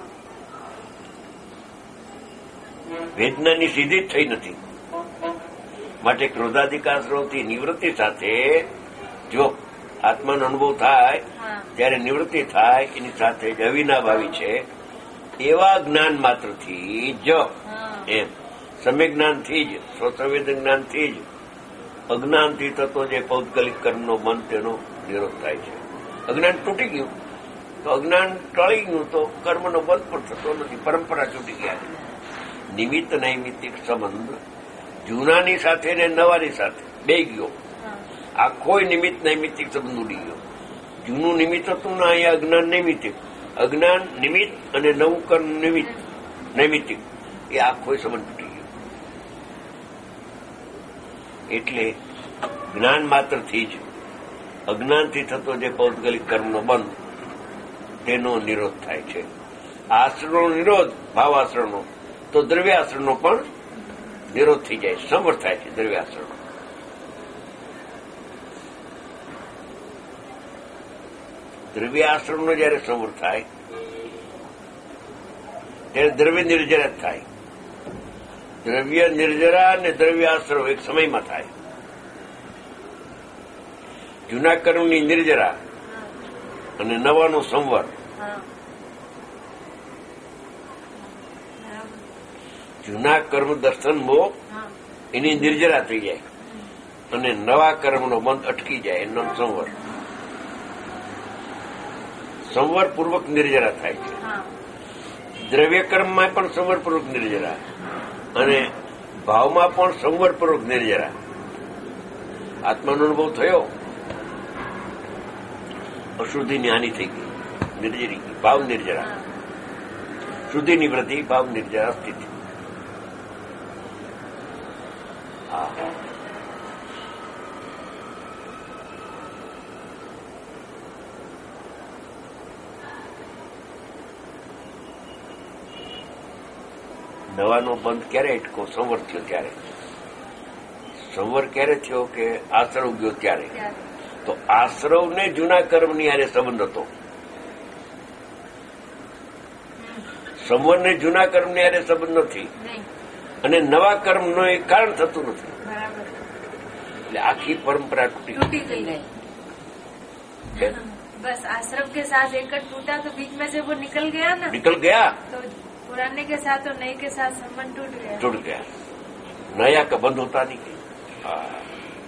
વેદનાની સિદ્ધિ જ થઈ નથી. માટે ક્રોધાધિકાશ્રવથી નિવૃત્તિ સાથે જો આત્માનો અનુભવ થાય ત્યારે નિવૃત્તિ થાય એની સાથે જ અવિનાભાવી છે એવા જ્ઞાન માત્રથી જ એમ સમ્યક જ્ઞાનથી જ સ્વસંવેદન જ્ઞાનથી જ અજ્ઞાનથી થતો જે પૌદ્ગલિક કર્મનો મન તેનો નિરોધ થાય છે. અજ્ઞાન તૂટી ગયું તો અજ્ઞાન ટળી ગયું તો કર્મનો બંધ પણ થતો નથી. પરંપરા છૂટી ગયા. નિમિત્ત નૈમિત્તિક સંબંધ જૂનાની સાથે ને નવાની સાથે બે ગયો. આખો નિમિત્ત નૈમિત્તિક સંબંધ ઉડી ગયો. જૂનું નિમિત્ત હતું ને અહીંયા અજ્ઞાન નૈમિત્તિક, અજ્ઞાન નિમિત્ત અને નવું કર્મ નિમિત્ત નૈમિત્તિક, એ આખો સંબંધ તૂટી ગયો. એટલે જ્ઞાન માત્રથી જ અજ્ઞાનથી થતો જે પૌદ્ગલિક કર્મનો બંધ તેનો નિરોધ થાય છે. આશ્રનો નિરોધ ભાવાશ્રનો, તો દ્રવ્યાશ્રનો પણ નિરોધ થઈ જાય, સંવર થાય છે દ્રવ્યાશ્રનો. દ્રવ્યાશ્રમનો જયારે સંવર થાય ત્યારે દ્રવ્ય નિર્જરા થાય. દ્રવ્ય નિર્જરા અને દ્રવ્યાશ્રમ એક સમયમાં થાય. જૂના કર્મની નિર્જરા અને નવાનો સંવર. જૂના કર્મ દર્શન મોહ એની નિર્જરા થઈ જાય અને નવા કર્મનો બંધ અટકી જાય, એનો સંવર. સંવર પૂર્વક નિર્જરા થાય છે. દ્રવ્ય કર્મમાં પણ સંવર પૂર્વક નિર્જરા અને ભાવમાં પણ સંવર પૂર્વક નિર્જરા. આત્માનો અનુભવ થયો, અશુદ્ધિની હાનિ થઈ ગઈ, નિર્જરી ગઈ, ભાવ નિર્જરા. શુદ્ધિની વૃદ્ધિ, ભાવ નિર્જરા સ્થિતિ. નવાનો બંધ ક્યારે અટકો? સંવર થયો ત્યારે. સંવર ક્યારે થયો? કે આશ્રવ ગયો ત્યારે. તો આશ્રવને જૂના કર્મની હારે સંબંધ હતો. સંવરને જૂના કર્મની હારે સંબંધ નથી અને નવા કર્મનો એ કારણ થતું નથી. એટલે આખી પરંપરા તૂટી
गई. बस आश्रम के साथ एक टूटा तो बीच में से वो निकल गया ना,
निकल गया
तो पुराने के साथ और नए के साथ संबंध टूट गया.
टूट गया. नया का बंद होता नहीं. हाँ,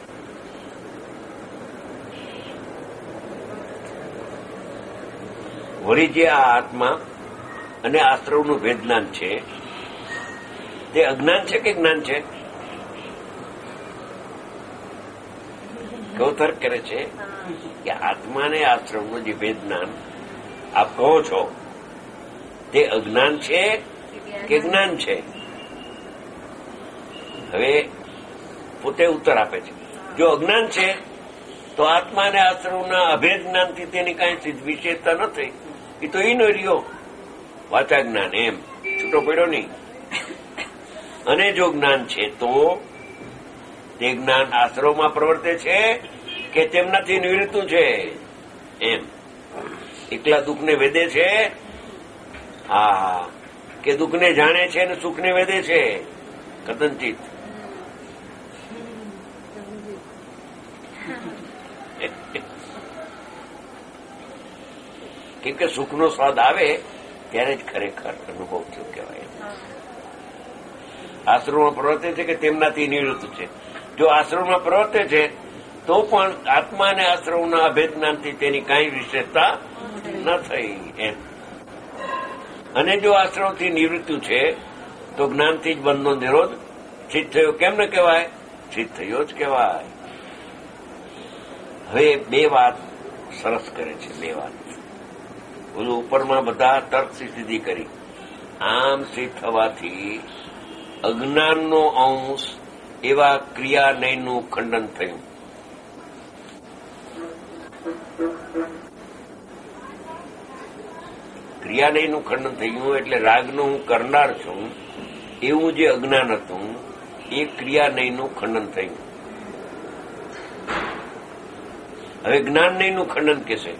વળી જે આ આત્મા અને આશ્રવનું ભેદજ્ઞાન છે તે અજ્ઞાન છે કે જ્ઞાન છે? કેવો તર્ક કરે છે કે આત્મા અને આશ્રવનું જે ભેદજ્ઞાન આપ કહો છો તે અજ્ઞાન છે કે જ્ઞાન છે? હવે પોતે ઉત્તર આપે છે, જો અજ્ઞાન છે તો આત્મા અને આશ્રવના અભેદ જ્ઞાનથી તેની કાંઈ વિશેષતા નથી. એ તો ઈનો રહ્યો વાચા જ્ઞાન, એમ છૂટો પડ્યો નહીં. અને જો જ્ઞાન છે તો તે જ્ઞાન આશ્રવમાં પ્રવર્તે છે કે તેમનાથી નિવૃત્તું છે? એમ એકલા દુઃખને વેદે છે? હા, કે દુઃખને જાણે છે અને સુખને વેદે છે? કદંચિત. કેમ કે સુખનો સ્વાદ આવે ત્યારે જ ખરેખર અનુભવ થયો કહેવાય. આશ્રમમાં પ્રવર્તે છે કે તેમનાથી નિવૃત્ત છે? જો આશ્રમમાં પ્રવર્તે છે તો પણ આત્મા અને આશ્રમના અભેદ જ્ઞાનથી તેની કાંઈ વિશેષતા ન થઈ એમ. અને જો આશ્રમથી નિવૃત્ત છે તો જ્ઞાનથી જ બંધનો નિરોધ સિદ્ધ થયો કેમ ન કહેવાય? સિદ્ધ થયો જ કહેવાય. હવે બે વાત સરસ કરે છે. બે વાત બોલું, ઉપરમાં બધા તર્કથી સિદ્ધિ કરી. આમ સિદ્ધ થવાથી અજ્ઞાનનો અંશ એવા ક્રિયા નયનું ખંડન થયું. ક્રિયા નયનું ખંડન થયું એટલે રાગનો હું કરનાર છું એવું જે અજ્ઞાન હતું એ ક્રિયા નયનું ખંડન થયું. હવે જ્ઞાન નયનું ખંડન કહેશે.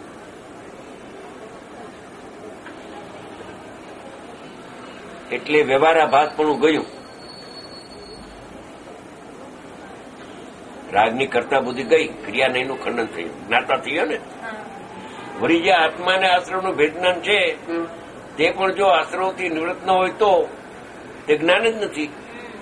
એટલે વ્યવહારાભાસપણું ગયું. રાગની કરતા બુદ્ધિ ગઈ, ક્રિયા નયનું ખંડન થયું, જ્ઞાતા થયો ને. વળી જે આત્મા અને આશ્રવનું ભેદજ્ઞાન છે તે પણ જો આશ્રવથી નિવૃત્ત ન હોય તો તે જ્ઞાન જ નથી.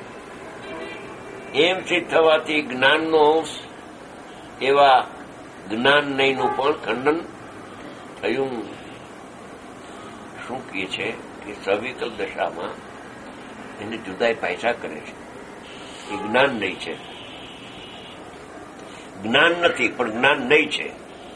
એમ સિદ્ધ થવાથી જ્ઞાનનો અંશ એવા જ્ઞાન નયનું પણ ખંડન થયું. શું કહે છે કે સવિકલ્પ દશામાં એને જુદાઈ પાયસા કરે છે. એ જ્ઞાન નહીં છે. જ્ઞાન નથી, પણ જ્ઞાન નહીં છે.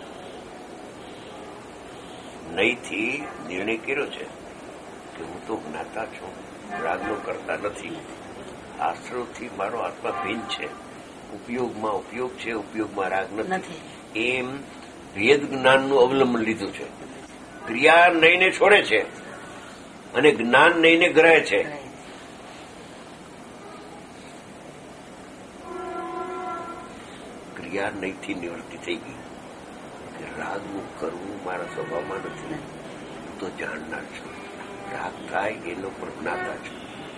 નહીંથી નિર્ણય કર્યો છે કે હું તો જ્ઞાતા છું, રાગનો કરતા નથી. આશ્રવથી મારો આત્મા ભિન્ન છે, ઉપયોગમાં ઉપયોગ છે, ઉપયોગમાં રાગ નથી. એમ ભેદ જ્ઞાનનું અવલંબન લીધું છે. ક્રિયા નહીંને છોડે છે અને જ્ઞાન નહીંને ગ્રહે છે. ક્રિયા નહીંથી નિવૃત્તિ થઈ ગઈ કે રાગનું કરવું મારા સ્વભાવમાં નથી. હું તો જાણનાર છું. રાગ થાય એનો પણ જ્ઞાતા છું,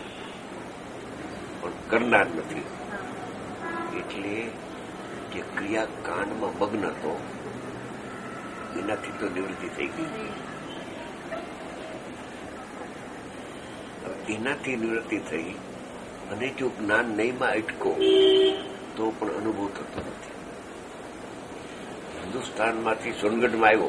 પણ કરનાર નથી. એટલે જે ક્રિયા કાંડમાં મગ્ન હતો એનાથી તો નિવૃત્તિ થઈ ગઈ. એનાથી નિવૃત્તિ થઈ અને જો જ્ઞાન નહીંમાં અટકો તો પણ અનુભવ થતો નથી. હિન્દુસ્તાનમાંથી સોનગઢમાં આવ્યો,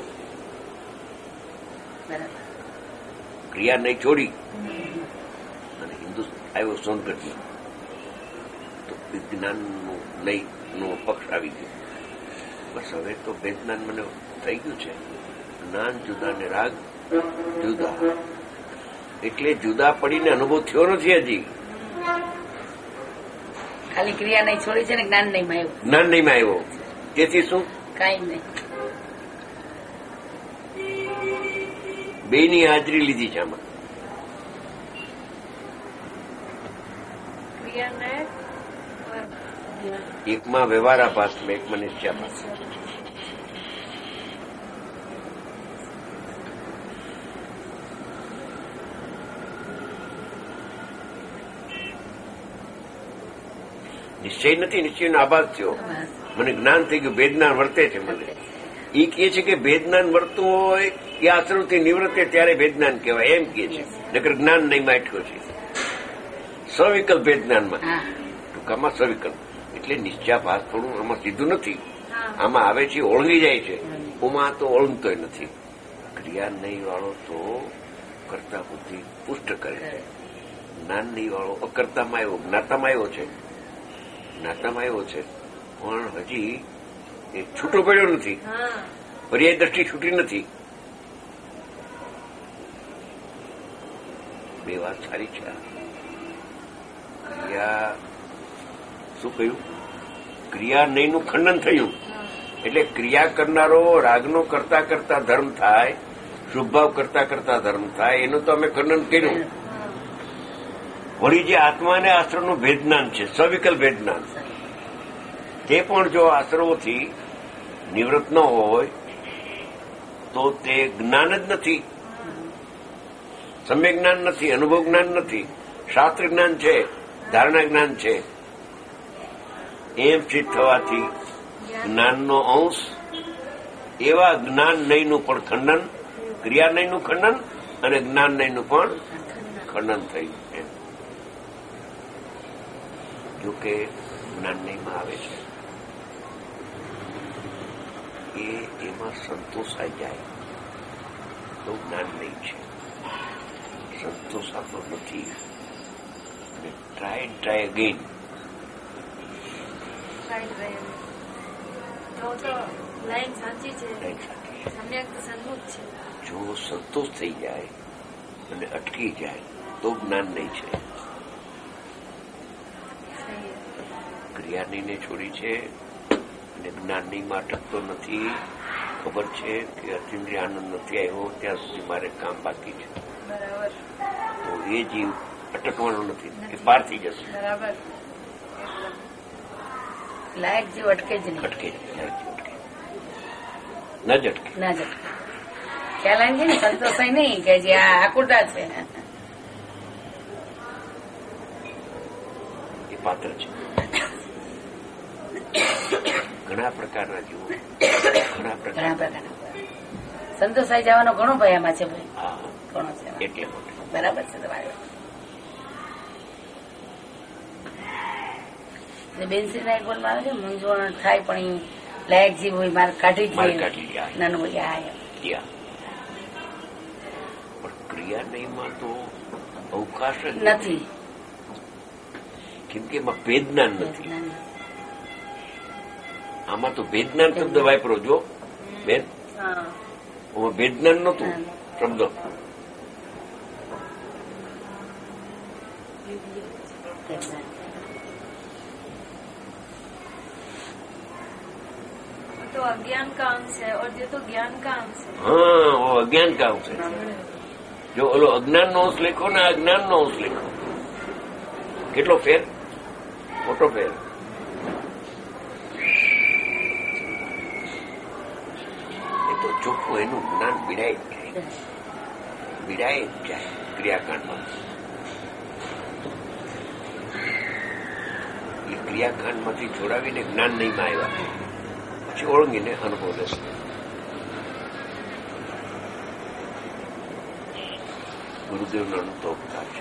ક્રિયા નહીં છોડી અને હિન્દુસ્તાન આવ્યો સોનગઢમાં, તો વિજ્ઞાનનું નહીંનો પક્ષ આવી ગયો. બસ હવે તો વેદનાન મને થઈ ગયું છે. જ્ઞાન જુદા ને રાગ જુદા, એટલે જુદા પડીને અનુભવ થયો નથી હજી.
ખાલી ક્રિયા નહીં છોડી છે ને જ્ઞાન નહીં માં આવ્યું.
જ્ઞાન નહીં માં આવ્યો. તેથી શું?
કઈ નહીં.
બેની હાજરી લીધી છે આમાં. એકમાં વ્યવહારાભાસ, એકમાં નિશ્ચયાભાસ. નિશ્ચય નથી, નિશ્ચયનો આભાસ થયો. મને જ્ઞાન થઈ ગયું, ભેદજ્ઞાન વર્તે છે. મને એ કહે છે કે ભેદજ્ઞાન વર્તવું હોય એ આશ્રવથી નિવૃત્તે ત્યારે ભેદજ્ઞાન કહેવાય, એમ કહે છે. નકર જ્ઞાન નહીં માઠ્યો છે. સવિકલ્પ ભેદજ્ઞાનમાં, ટૂંકામાં સવિકલ્પ. એટલે નિશ્ચયાભાસ થોડું આમાં સીધું નથી. આમાં આવે છે ઓળંગી જાય છે. ઉમાં તો ઓળંગતોય નથી. ક્રિયા નહીં વાળો તો કરતા બુદ્ધિ પુષ્ટ કરે છે. જ્ઞાન નહીં વાળો અકર્તામાં આવ્યો, જ્ઞાતામાં આવ્યો છે. જ્ઞાતામાં આવ્યો છે પણ હજી એ છૂટો પડ્યો નથી. પર્યાય દ્રષ્ટિ છૂટી નથી. બે વાત સારી છે. ક્રિયા શું કહ્યું? ક્રિયા નહીંનું ખંડન થયું. એટલે ક્રિયા કરનારો રાગનો કરતા કરતા ધર્મ થાય, શુભભાવ કરતા કરતા ધર્મ થાય, એનું તો અમે ખંડન કર્યું. વળી જે આત્મા અને આશ્રવનું ભેદજ્ઞાન છે, સવિકલ્પ ભેદજ્ઞાન, તે પણ જો આશ્રવોથી નિવૃત્ત ન હોય તો તે જ્ઞાન જ નથી. સમ્યક જ્ઞાન નથી, અનુભવ જ્ઞાન નથી. શાસ્ત્ર જ્ઞાન છે, ધારણા જ્ઞાન છે. એમ સિદ્ધ થવાથી જ્ઞાનનો અંશ, એવા જ્ઞાન નહીંનું પણ ખંડન, ક્રિયા નહીંનું ખંડન અને જ્ઞાન નહીંનું પણ ખંડન થયું. એમ જોકે જ્ઞાન નહીંમાં આવે છે એ એમાં સંતોષ આવી જાય તો જ્ઞાન નહીં છે. સંતોષ આપણો નથી. Try try again. જો સંતોષ થઈ જાય અને અટકી જાય તો જ્ઞાન નહીં છે. ક્રિયાની ને છોડી છે અને જ્ઞાનની માં અટકતો નથી. ખબર છે કે અતિન્દ્રિય આનંદ નથી આવ્યો ત્યાં સુધી મારે કામ બાકી છે. તો એ જીવ અટકવાનો નથી, એ પાર થઈ જશે.
લાયક જીવ અટકે જ નહીં.
અટકે લાયક જીવ અટકે ન જ અટકે
ના જ અટકે. ખ્યાલ આવી છે ને, સંતોષ નહીં કે જે આ આકુટા છે
એ પાત્ર છે. ઘણા પ્રકારના જીવો, ઘણા પ્રકારના
સંતોષાઈ જવાનો ઘણો ભય આમાં છે ભાઈ.
હા,
ઘણો છે.
એટલે
બરાબર છે તમારી વાત. બેનસી ના એક બોલમાં આવે છે, મૂંઝવણ થાય પણ લાયક જીવ હોય મારે કાઢી જ લઈએ. નાનું હોય આ
પણ ક્રિયા નહીંમાં તો અવકાશ જ
નથી,
કેમ કે એમાં ભેદજ્ઞાન નથી. આમાં તો ભેદજ્ઞાન શબ્દ વાપરો જો બેન, આમાં ભેદજ્ઞાન નતું શબ્દ.
तो अज्ञान का अंश है और ये तो ज्ञान का अंश है.
हाँ, वो अज्ञान का अंश है. जो ओलो अज्ञान नो अंश लिखो ने अज्ञान नो अंश लिखो, કેટલો ફેર, મોટો ફેર. એ તો ચોખ્ખું એનું જ્ઞાન બીડાય જ જાય, બીડાય જ જાય ક્રિયાકાંડમાં. એ ક્રિયાકાંડમાંથી છોડાવીને જ્ઞાન નહીં માં આવ્યા, પછી ઓળંગીને અનુભવ લેશે. ગુરુદેવનો અનુભવ થાય છે.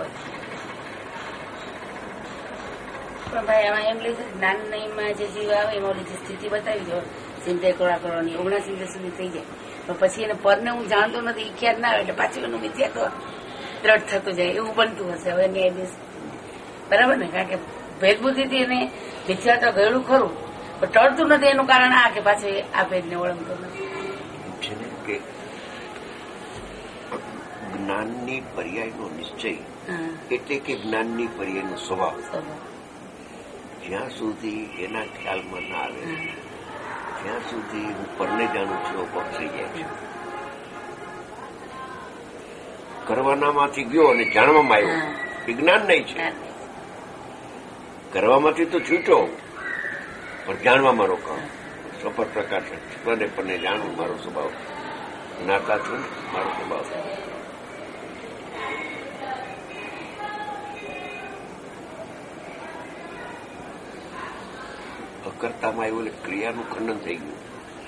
પણ ભાઈ એમાં એમ લીધું જ્ઞાન નહીંમાં જે જીવ આવે એમાં ઓલી જે સ્થિતિ બતાવી દો સિંતેર કરોડ કરવાની ઓગણા સિંતેર સુધી થઈ જાય, પણ પછી એને પરને હું જાણતો નથી, એ ખ્યાલ ના આવે એટલે પાછું એનું મિથ્યાત્વ દ્રઢ થતું જાય એવું બનતું હશે હવે ન્યાયાધીશ. બરાબર ને? કારણ કે ભેદબુદ્ધિથી એને મિથ્યાત્વ ગયેલું ખરું પણ ટળતું નથી. એનું કારણ આ કે પાછું આ ભેદને ઓળંગતો નથી.
છે ને કે જ્ઞાનની પર્યાયનો નિશ્ચય એટલે કે જ્ઞાનની પર્યાયનો સ્વભાવ જ્યાં સુધી એના ખ્યાલમાં ના આવે ત્યાં સુધી હું પરને જાણું છું પક્ષ થઈ જાય છે. કરવાનામાંથી ગયો અને જાણવામાં આવ્યો એ જ્ઞાન નહીં છે. કરવામાંથી તો છૂટો પણ જાણવામાં રોકાવ. સફર પ્રકાશ સ્વને પરને જાણવું મારો સ્વભાવ, જ્ઞાતા છું મારો સ્વભાવ. અકર્તામાં આવ્યું એટલે ક્રિયાનું ખંડન થઈ ગયું.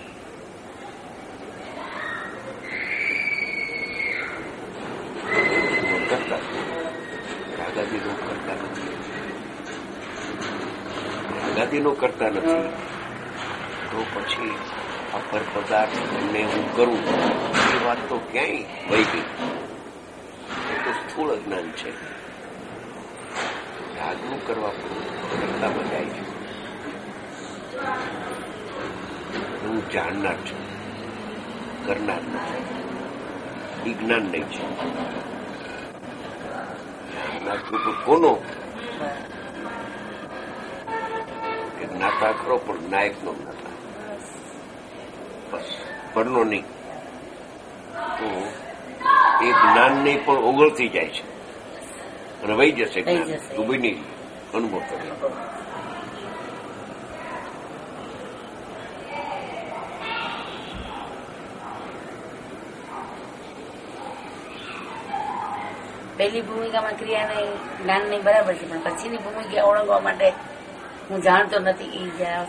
કરતા રાગાદીનો કરતા નથી, રાગાદીનો કરતા નથી તો પછી આ પર પદાર્થને હું કરું એ વાત તો ક્યાંય વહી ગઈ. એ તો સ્થૂળ અજ્ઞાન છે. રાગનું કરવા કરતામાં જાય છે. હું જાણનાર છું, કરનાર નથી. એ જ્ઞાન નહીં છે. જાણનાર છું તો કોનો? કે જ્ઞાતા ખરો પણ નાયક નો જ્ઞાતા, બસ પરનો નહીં. તો એ જ્ઞાન નહીં પણ ઓગળતી જાય છે અને વહી જશે. જ્ઞાન ડૂબી નહીં અનુભવ કરે.
પહેલી ભૂમિકામાં ક્રિયા નહીં જ્ઞાન નહીં બરાબર છે, પણ પછીની ભૂમિકા ઓળંગવા માટે હું જાણતો નથી એ જ્યાં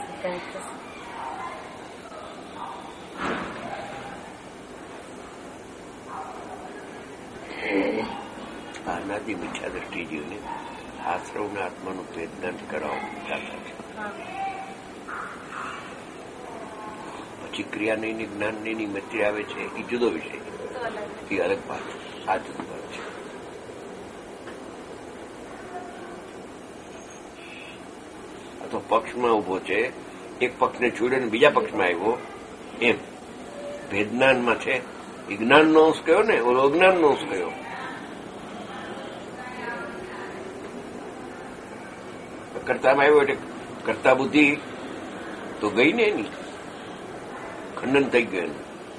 આનાથી મીઠા દ્રષ્ટિ જીવને આશ્રવના આત્માનું વેદનાન કરાવવા ચાલતા છે. પછી ક્રિયા નહીં જ્ઞાન નહીં મૈત્રી આવે છે એ જુદો વિષય, એ અલગ વાત. આ જુદું વાત છે. તો પક્ષમાં ઉભો છે, એક પક્ષને છોડીને બીજા પક્ષમાં આવ્યો એમ ભેદજ્ઞાનમાં છે. એ જ્ઞાનનો અંશ કયો ને, ઓલો અજ્ઞાનનો અંશ કયો. કરતામાં આવ્યો એટલે કરતા બુદ્ધિ તો ગઈ ને, એની ખંડન થઈ ગયું.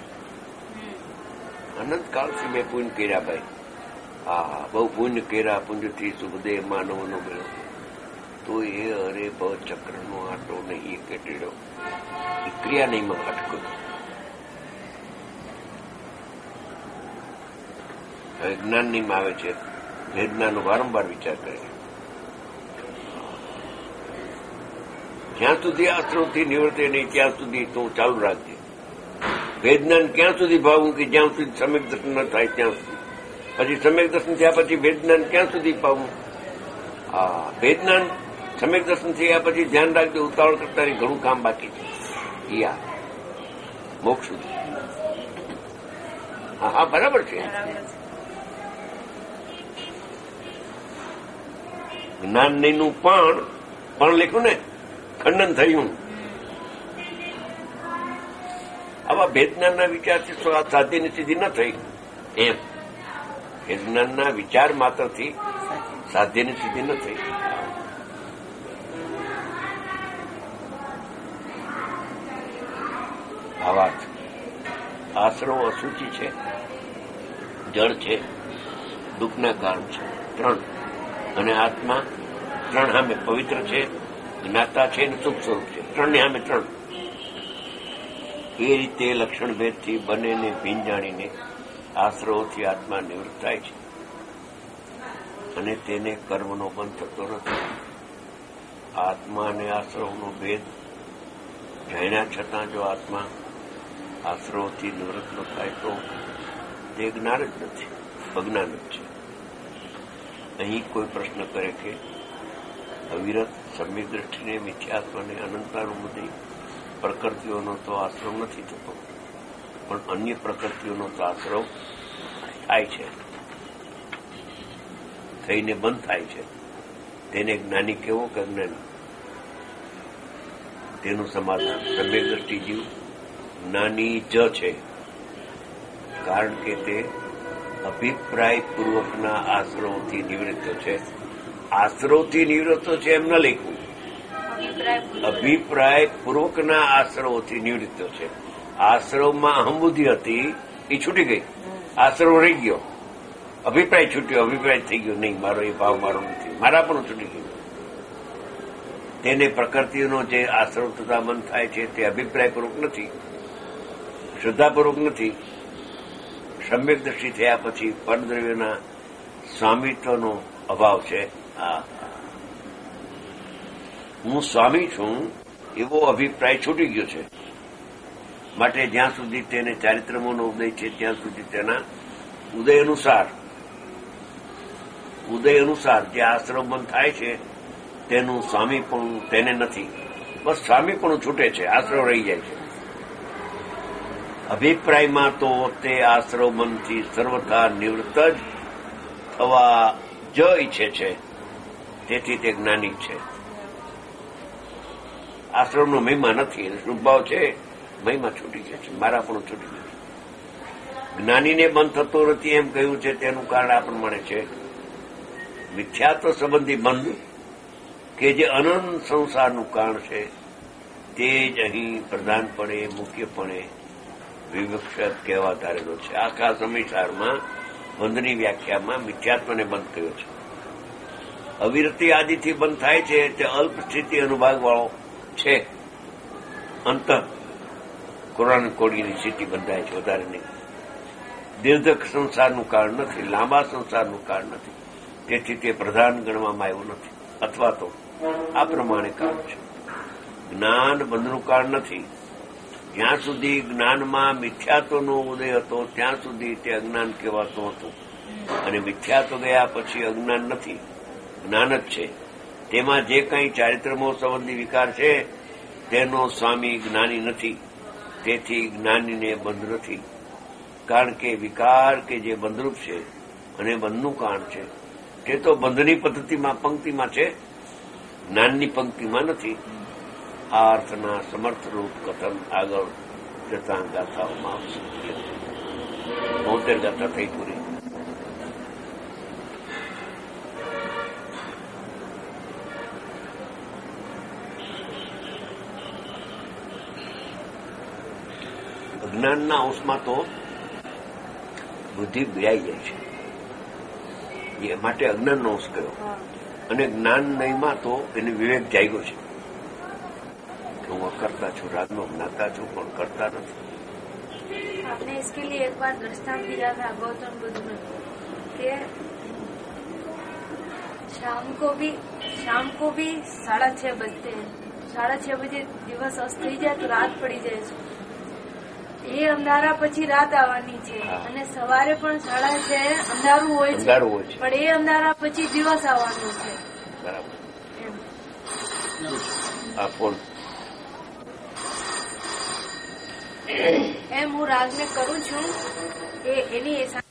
અનંત કાળથી મેં પુણ્ય કર્યા ભાઈ, હા બહુ પુણ્ય કર્યા, પુણ્યથી સુખદેવ માનવનો મળ્યો. તો એ અરે બ ચક્રનો આટો ને એ કેટેડો એ ક્રિયા નહીં માં અટકો. હવે જ્ઞાન નહીં આવે છે, વેદનાનો વારંવાર વિચાર કરે. જ્યાં સુધી આશ્રમથી નિવૃત્તિ નહીં ત્યાં સુધી તું ચાલુ રાખજે. વેદનાન ક્યાં સુધી ભાવું કે જ્યાં સુધી સમ્યક દર્શન ન થાય ત્યાં સુધી. પછી સમ્યક દર્શન થયા પછી વેદનાન ક્યાં સુધી પાવું? હા, વેદનાન સમ્યક દર્શન થયા પછી ધ્યાન રાખજો, ઉતાવળ કરતા ઘણું કામ બાકી છે. યા મોક્ષ સુધી. હા હા બરાબર છે. જ્ઞાન નહીંનું પણ પણ લખ્યું ને, ખંડન થયું. આવા ભેદજ્ઞાનના વિચારથી સાધ્યની સિદ્ધિ ન થઈ એમ. ભેદજ્ઞાનના વિચાર માત્રથી સાધ્યની સિદ્ધિ ન થઈ. ભાવાર્થ આશ્રવ અસુચિ છે, જળ છે, દુઃખના કારણ છે ત્રણ, અને આત્મા ત્રણ સામે પવિત્ર છે, જ્ઞાતા છે અને સુખ સ્વરૂપ છે. ત્રણને સામે ત્રણ. એ રીતે લક્ષણ ભેદથી બંનેને ભીન જાણીને આશ્રવોથી આત્મા નિવૃત્ત થાય છે અને તેને કર્મનો બંધ થતો નથી. આત્મા અને આશ્રવનો ભેદ જાણ્યા છતાં જો આત્મા આશ્રવથી નિવૃત્ત ન થાય તો તે જ્ઞાન જ નથી, અજ્ઞાન જ છે. અહીં કોઈ પ્રશ્ન કરે કે અવિરત સમ્યક દ્રષ્ટિને મિથ્યાત્વને અનંતાનુબુદ્ધિ પ્રકૃતિઓનો તો આશ્રવ નથી થતો, પણ અન્ય પ્રકૃતિઓનો તો આશ્રવ થાય છે, થઈને બંધ થાય છે. તેને જ્ઞાની કેવો કે અજ્ઞાની? તેનું સમાધાન સમ્યક દ્રષ્ટિ જીવ જ્ઞાની જ છે, કારણ કે તે અભિપ્રાયપૂર્વકના આશ્રવથી નિવૃત્ત છે. આશ્રવથી નિવૃત્ત છે એમ ન લખવું, અભિપ્રાયપૂર્વકના આશ્રવથી નિવૃત્ત છે. આશ્રવમાં અહંબુદ્ધિ હતી એ છૂટી ગઈ, આશ્રવ રહી ગયો, અભિપ્રાય છૂટ્યો, અભિપ્રાય થઈ ગયો, નહીં મારો એ ભાવ મારો નથી, મારા પણ છૂટી ગયું. તેને પ્રકૃતિનો જે આશ્રવ થતા મન થાય છે તે અભિપ્રાયપૂર્વક નથી, શ્રદ્ધાપૂર્વક નથી. સમ્યક દ્રષ્ટિ થયા પછી પરદ્રવ્યના સ્વામિત્વનો અભાવ છે. આ હું સ્વામી છું એવો અભિપ્રાય છૂટી ગયો છે. માટે જ્યાં સુધી તેને ચારિત્રમોનો ઉદય છે ત્યાં સુધી તેના ઉદય અનુસાર ઉદય અનુસાર જે આશ્રવ બંધ થાય છે તેનું સ્વામીપણું તેને નથી. બસ સ્વામીપણું છૂટે છે, આશ્રવ રહી જાય છે. અભિપ્રાયમાં તો તે આશ્રવ બંધથી સર્વથા નિવૃત્ત જ થવા જ ઈચ્છે છે, તેથી તે જ્ઞાની છે. આશ્રમનો મહિમા નથી, શુભભાવ છે, મહિમા છૂટી જાય છે, મારા પણ છૂટી જાય છે. જ્ઞાનીને બંધ થતો નથી એમ કહ્યું છે તેનું કારણ આ પ્રમાણે છે મિથ્યાત્વ સંબંધી બંધ કે જે અનંત સંસારનું કારણ છે તે જ અહીં પ્રધાનપણે મુખ્યપણે વિવક્ષિત કહેવા ધારેલો છે. આખા સમયસારમાં બંધની વ્યાખ્યામાં મિથ્યાત્વને બંધ કર્યો છે. અવિરતિ આદિથી બંધ થાય છે તે અલ્પ સ્થિતિ અનુભાગવાળો છે. અંત કોરાન કોડીની સ્થિતિ બંધાય છે, વધારે નહીં. દીર્ઘ સંસારનું કારણ નથી, લાંબા સંસારનું કારણ નથી, તેથી તે પ્રધાન ગણવામાં આવ્યું નથી. અથવા તો આ પ્રમાણે કારણ છે. જ્ઞાન બંધનું કારણ નથી. જ્યાં સુધી જ્ઞાનમાં મિથ્યાત્વનો ઉદય હતો ત્યાં સુધી તે અજ્ઞાન કહેવાતું હતું, અને મિથ્યાત્વ ગયા પછી અજ્ઞાન નથી, જ્ઞાન જ છે. તેમાં જે કંઈ ચારિત્રમો સંબંધી વિકાર છે તેનો સ્વામી જ્ઞાની નથી, તેથી જ્ઞાનીને બંધ નથી. કારણ કે વિકાર કે જે બંધરૂપ છે અને બંધનું કારણ છે તે તો બંધની પદ્ધતિમાં પંક્તિમાં છે, જ્ઞાનની પંક્તિમાં નથી. આ અર્થના સમર્થરૂપ કથન આગળ જતા ગાથાઓમાં આવશે. બોતેર ગાથા થઈ પૂરી. અજ્ઞાનના અંશમાં તો બુદ્ધિ બિરાઈ જાય છે, એ માટે અજ્ઞાનનો અંશ કર્યો. અને જ્ઞાન નહીંમાં તો એને વિવેક જાગ્યો છે કે હું કરતા છું, રાગનો જ્ઞાતા છું પણ કરતા નથી.
आपने इसके लिए एक बार दृष्टांत दिया था गौतम बुद्ध में कि शाम को भी शाम को भी साढ़ा छह बजते हैं, साढ़ा छह बजे દિવસ અસ્ત થઈ જાય તો રાત પડી જાય છે. એ અંધારા પછી રાત આવવાની છે અને સવારે પણ સાડા છ અંધારું હોય છે, પણ એ અંધારા પછી દિવસ આવવાનું છે.
બરાબર. આ ફોન
એમ હું રાગને કરું છું કે એની